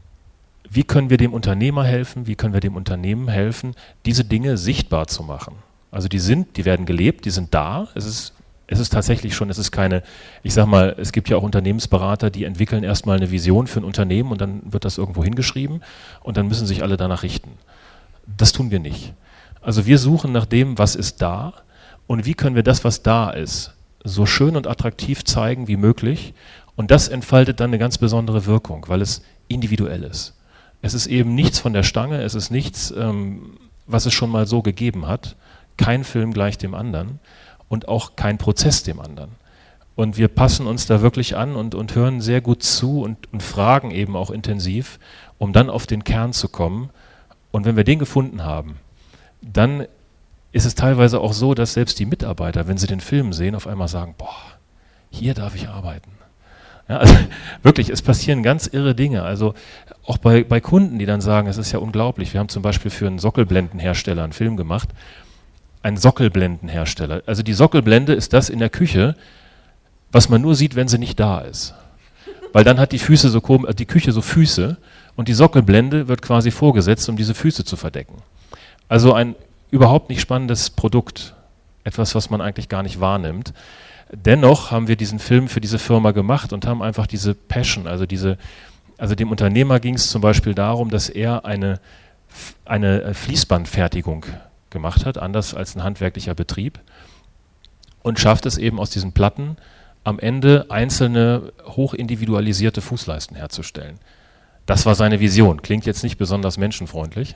wie können wir dem Unternehmer helfen, wie können wir dem Unternehmen helfen, diese Dinge sichtbar zu machen. Also die sind, die werden gelebt, die sind da. Es ist, es ist tatsächlich schon, es ist keine, ich sag mal, es gibt ja auch Unternehmensberater, die entwickeln erstmal eine Vision für ein Unternehmen und dann wird das irgendwo hingeschrieben und dann müssen sich alle danach richten. Das tun wir nicht. Also wir suchen nach dem, was ist da und wie können wir das, was da ist, so schön und attraktiv zeigen wie möglich und das entfaltet dann eine ganz besondere Wirkung, weil es individuell ist. Es ist eben nichts von der Stange, es ist nichts, ähm, was es schon mal so gegeben hat. Kein Film gleich dem anderen und auch kein Prozess dem anderen. Und wir passen uns da wirklich an und, und hören sehr gut zu und, und fragen eben auch intensiv, um dann auf den Kern zu kommen. Und wenn wir den gefunden haben, dann ist es teilweise auch so, dass selbst die Mitarbeiter, wenn sie den Film sehen, auf einmal sagen, boah, hier darf ich arbeiten. Ja, also wirklich, es passieren ganz irre Dinge. Also auch bei, bei Kunden, die dann sagen, es ist ja unglaublich. Wir haben zum Beispiel für einen Sockelblendenhersteller einen Film gemacht. Ein Sockelblendenhersteller. Also die Sockelblende ist das in der Küche, was man nur sieht, wenn sie nicht da ist. Weil dann hat die Füße so komisch, die Küche so Füße und die Sockelblende wird quasi vorgesetzt, um diese Füße zu verdecken. Also ein überhaupt nicht spannendes Produkt. Etwas, was man eigentlich gar nicht wahrnimmt. Dennoch haben wir diesen Film für diese Firma gemacht und haben einfach diese Passion, also diese, also dem Unternehmer ging es zum Beispiel darum, dass er eine, eine Fließbandfertigung gemacht hat, anders als ein handwerklicher Betrieb und schafft es eben aus diesen Platten am Ende einzelne hochindividualisierte Fußleisten herzustellen. Das war seine Vision. Klingt jetzt nicht besonders menschenfreundlich,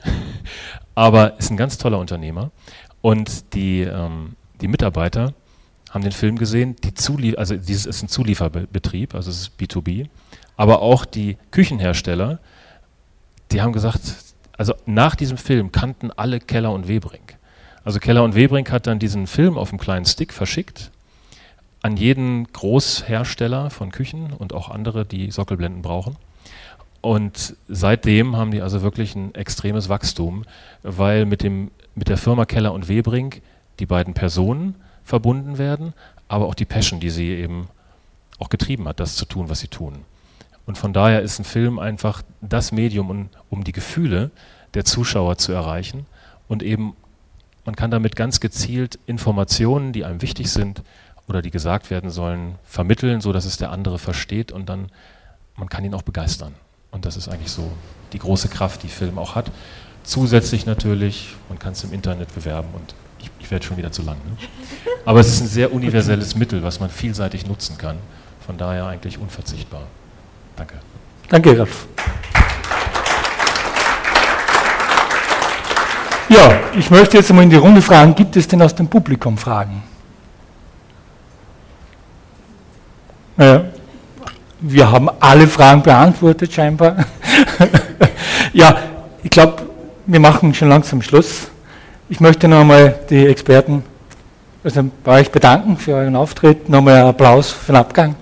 aber ist ein ganz toller Unternehmer und die, ähm, die Mitarbeiter haben den Film gesehen, die Zulie- also dieses ist ein Zulieferbetrieb, also es ist B zwei B, aber auch die Küchenhersteller, die haben gesagt, also nach diesem Film kannten alle Keller und Webrink. Also Keller und Webrink hat dann diesen Film auf einem kleinen Stick verschickt an jeden Großhersteller von Küchen und auch andere, die Sockelblenden brauchen. Und seitdem haben die also wirklich ein extremes Wachstum, weil mit dem, mit der Firma Keller und Webrink die beiden Personen verbunden werden, aber auch die Passion, die sie eben auch getrieben hat, das zu tun, was sie tun. Und von daher ist ein Film einfach das Medium, um, um die Gefühle der Zuschauer zu erreichen und eben, man kann damit ganz gezielt Informationen, die einem wichtig sind oder die gesagt werden sollen, vermitteln, so dass es der andere versteht und dann, man kann ihn auch begeistern. Und das ist eigentlich so die große Kraft, die Film auch hat. Zusätzlich natürlich, man kann es im Internet bewerben und ich, ich werde schon wieder zu lang. Ne? Aber es ist ein sehr universelles Mittel, was man vielseitig nutzen kann. Von daher eigentlich unverzichtbar. Danke. Danke, Ralf. Ja, ich möchte jetzt einmal in die Runde fragen, gibt es denn aus dem Publikum Fragen? Naja, wir haben alle Fragen beantwortet scheinbar. Ja, ich glaube, wir machen schon langsam Schluss. Ich möchte noch einmal die Experten also bei euch bedanken für euren Auftritt. Nochmal einen Applaus für den Abgang.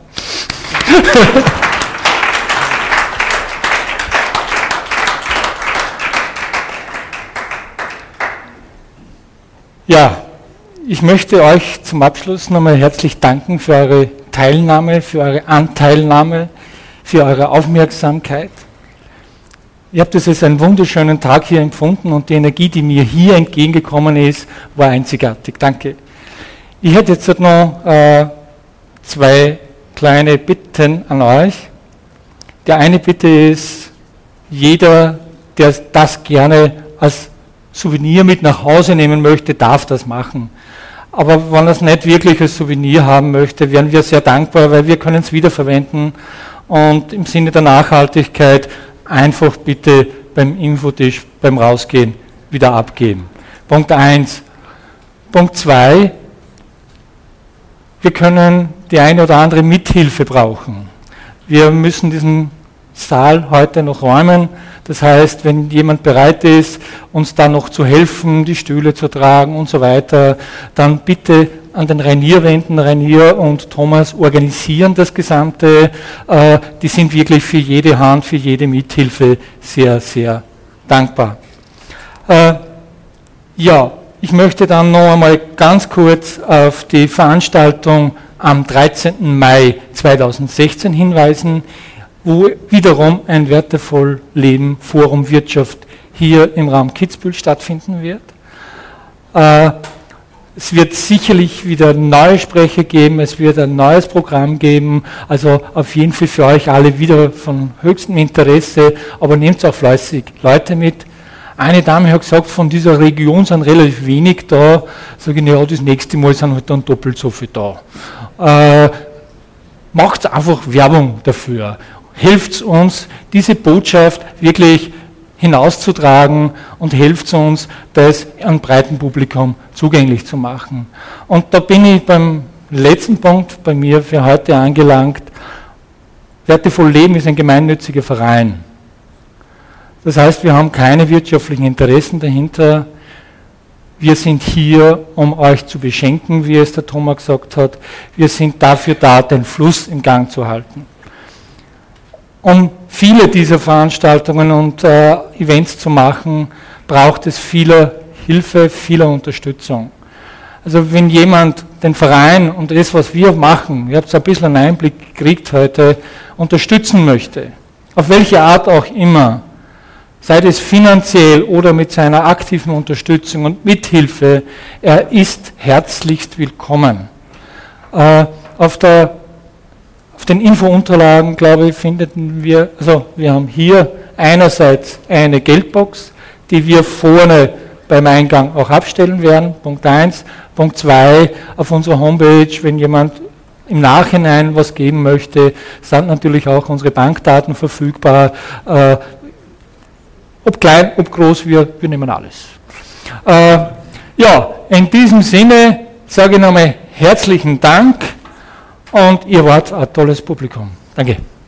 Ja, ich möchte euch zum Abschluss nochmal herzlich danken für eure Teilnahme, für eure Anteilnahme, für eure Aufmerksamkeit. Ihr habt es als einen wunderschönen Tag hier empfunden und die Energie, die mir hier entgegengekommen ist, war einzigartig. Danke. Ich hätte jetzt noch äh, zwei kleine Bitten an euch. Die eine Bitte ist, jeder, der das gerne als Souvenir mit nach Hause nehmen möchte, darf das machen. Aber wenn er es nicht wirklich als Souvenir haben möchte, wären wir sehr dankbar, weil wir können es wiederverwenden und im Sinne der Nachhaltigkeit einfach bitte beim Infotisch, beim Rausgehen wieder abgeben. Punkt eins. Punkt zwei, wir können die eine oder andere Mithilfe brauchen. Wir müssen diesen Saal heute noch räumen. Das heißt, wenn jemand bereit ist, uns da noch zu helfen, die Stühle zu tragen und so weiter, dann bitte an den Rainier wenden. Rainier und Thomas organisieren das Gesamte. Äh, die sind wirklich für jede Hand, für jede Mithilfe sehr, sehr dankbar. Äh, ja, ich möchte dann noch einmal ganz kurz auf die Veranstaltung am dreizehnten Mai zweitausendsechzehn hinweisen, wo wiederum ein Wertevoll Leben Forum Wirtschaft hier im Raum Kitzbühel stattfinden wird. Äh, es wird sicherlich wieder neue Sprecher geben, es wird ein neues Programm geben, also auf jeden Fall für euch alle wieder von höchstem Interesse, aber nehmt auch fleißig Leute mit. Eine Dame hat gesagt, von dieser Region sind relativ wenig da. Sage ich, ja, das nächste Mal sind halt dann doppelt so viel da. Äh, macht einfach Werbung dafür. Hilft uns, diese Botschaft wirklich hinauszutragen und hilft uns, das einem breiten Publikum zugänglich zu machen. Und da bin ich beim letzten Punkt bei mir für heute angelangt. Wertevoll Leben ist ein gemeinnütziger Verein. Das heißt, wir haben keine wirtschaftlichen Interessen dahinter. Wir sind hier, um euch zu beschenken, wie es der Thomas gesagt hat. Wir sind dafür da, den Fluss in Gang zu halten. Um viele dieser Veranstaltungen und äh, Events zu machen, braucht es vieler Hilfe, vieler Unterstützung. Also wenn jemand den Verein und das, was wir machen, ihr habt ein bisschen einen Einblick gekriegt heute, unterstützen möchte, auf welche Art auch immer, sei es finanziell oder mit seiner aktiven Unterstützung und Mithilfe, er ist herzlichst willkommen. Äh, auf, der, auf den Infounterlagen, glaube ich, finden wir, also wir haben hier einerseits eine Geldbox, die wir vorne beim Eingang auch abstellen werden, Punkt eins. Punkt zwei, auf unserer Homepage, wenn jemand im Nachhinein was geben möchte, sind natürlich auch unsere Bankdaten verfügbar. Äh, Ob klein, ob groß, wir, wir nehmen alles. Äh, ja, in diesem Sinne sage ich nochmal herzlichen Dank und ihr wart ein tolles Publikum. Danke.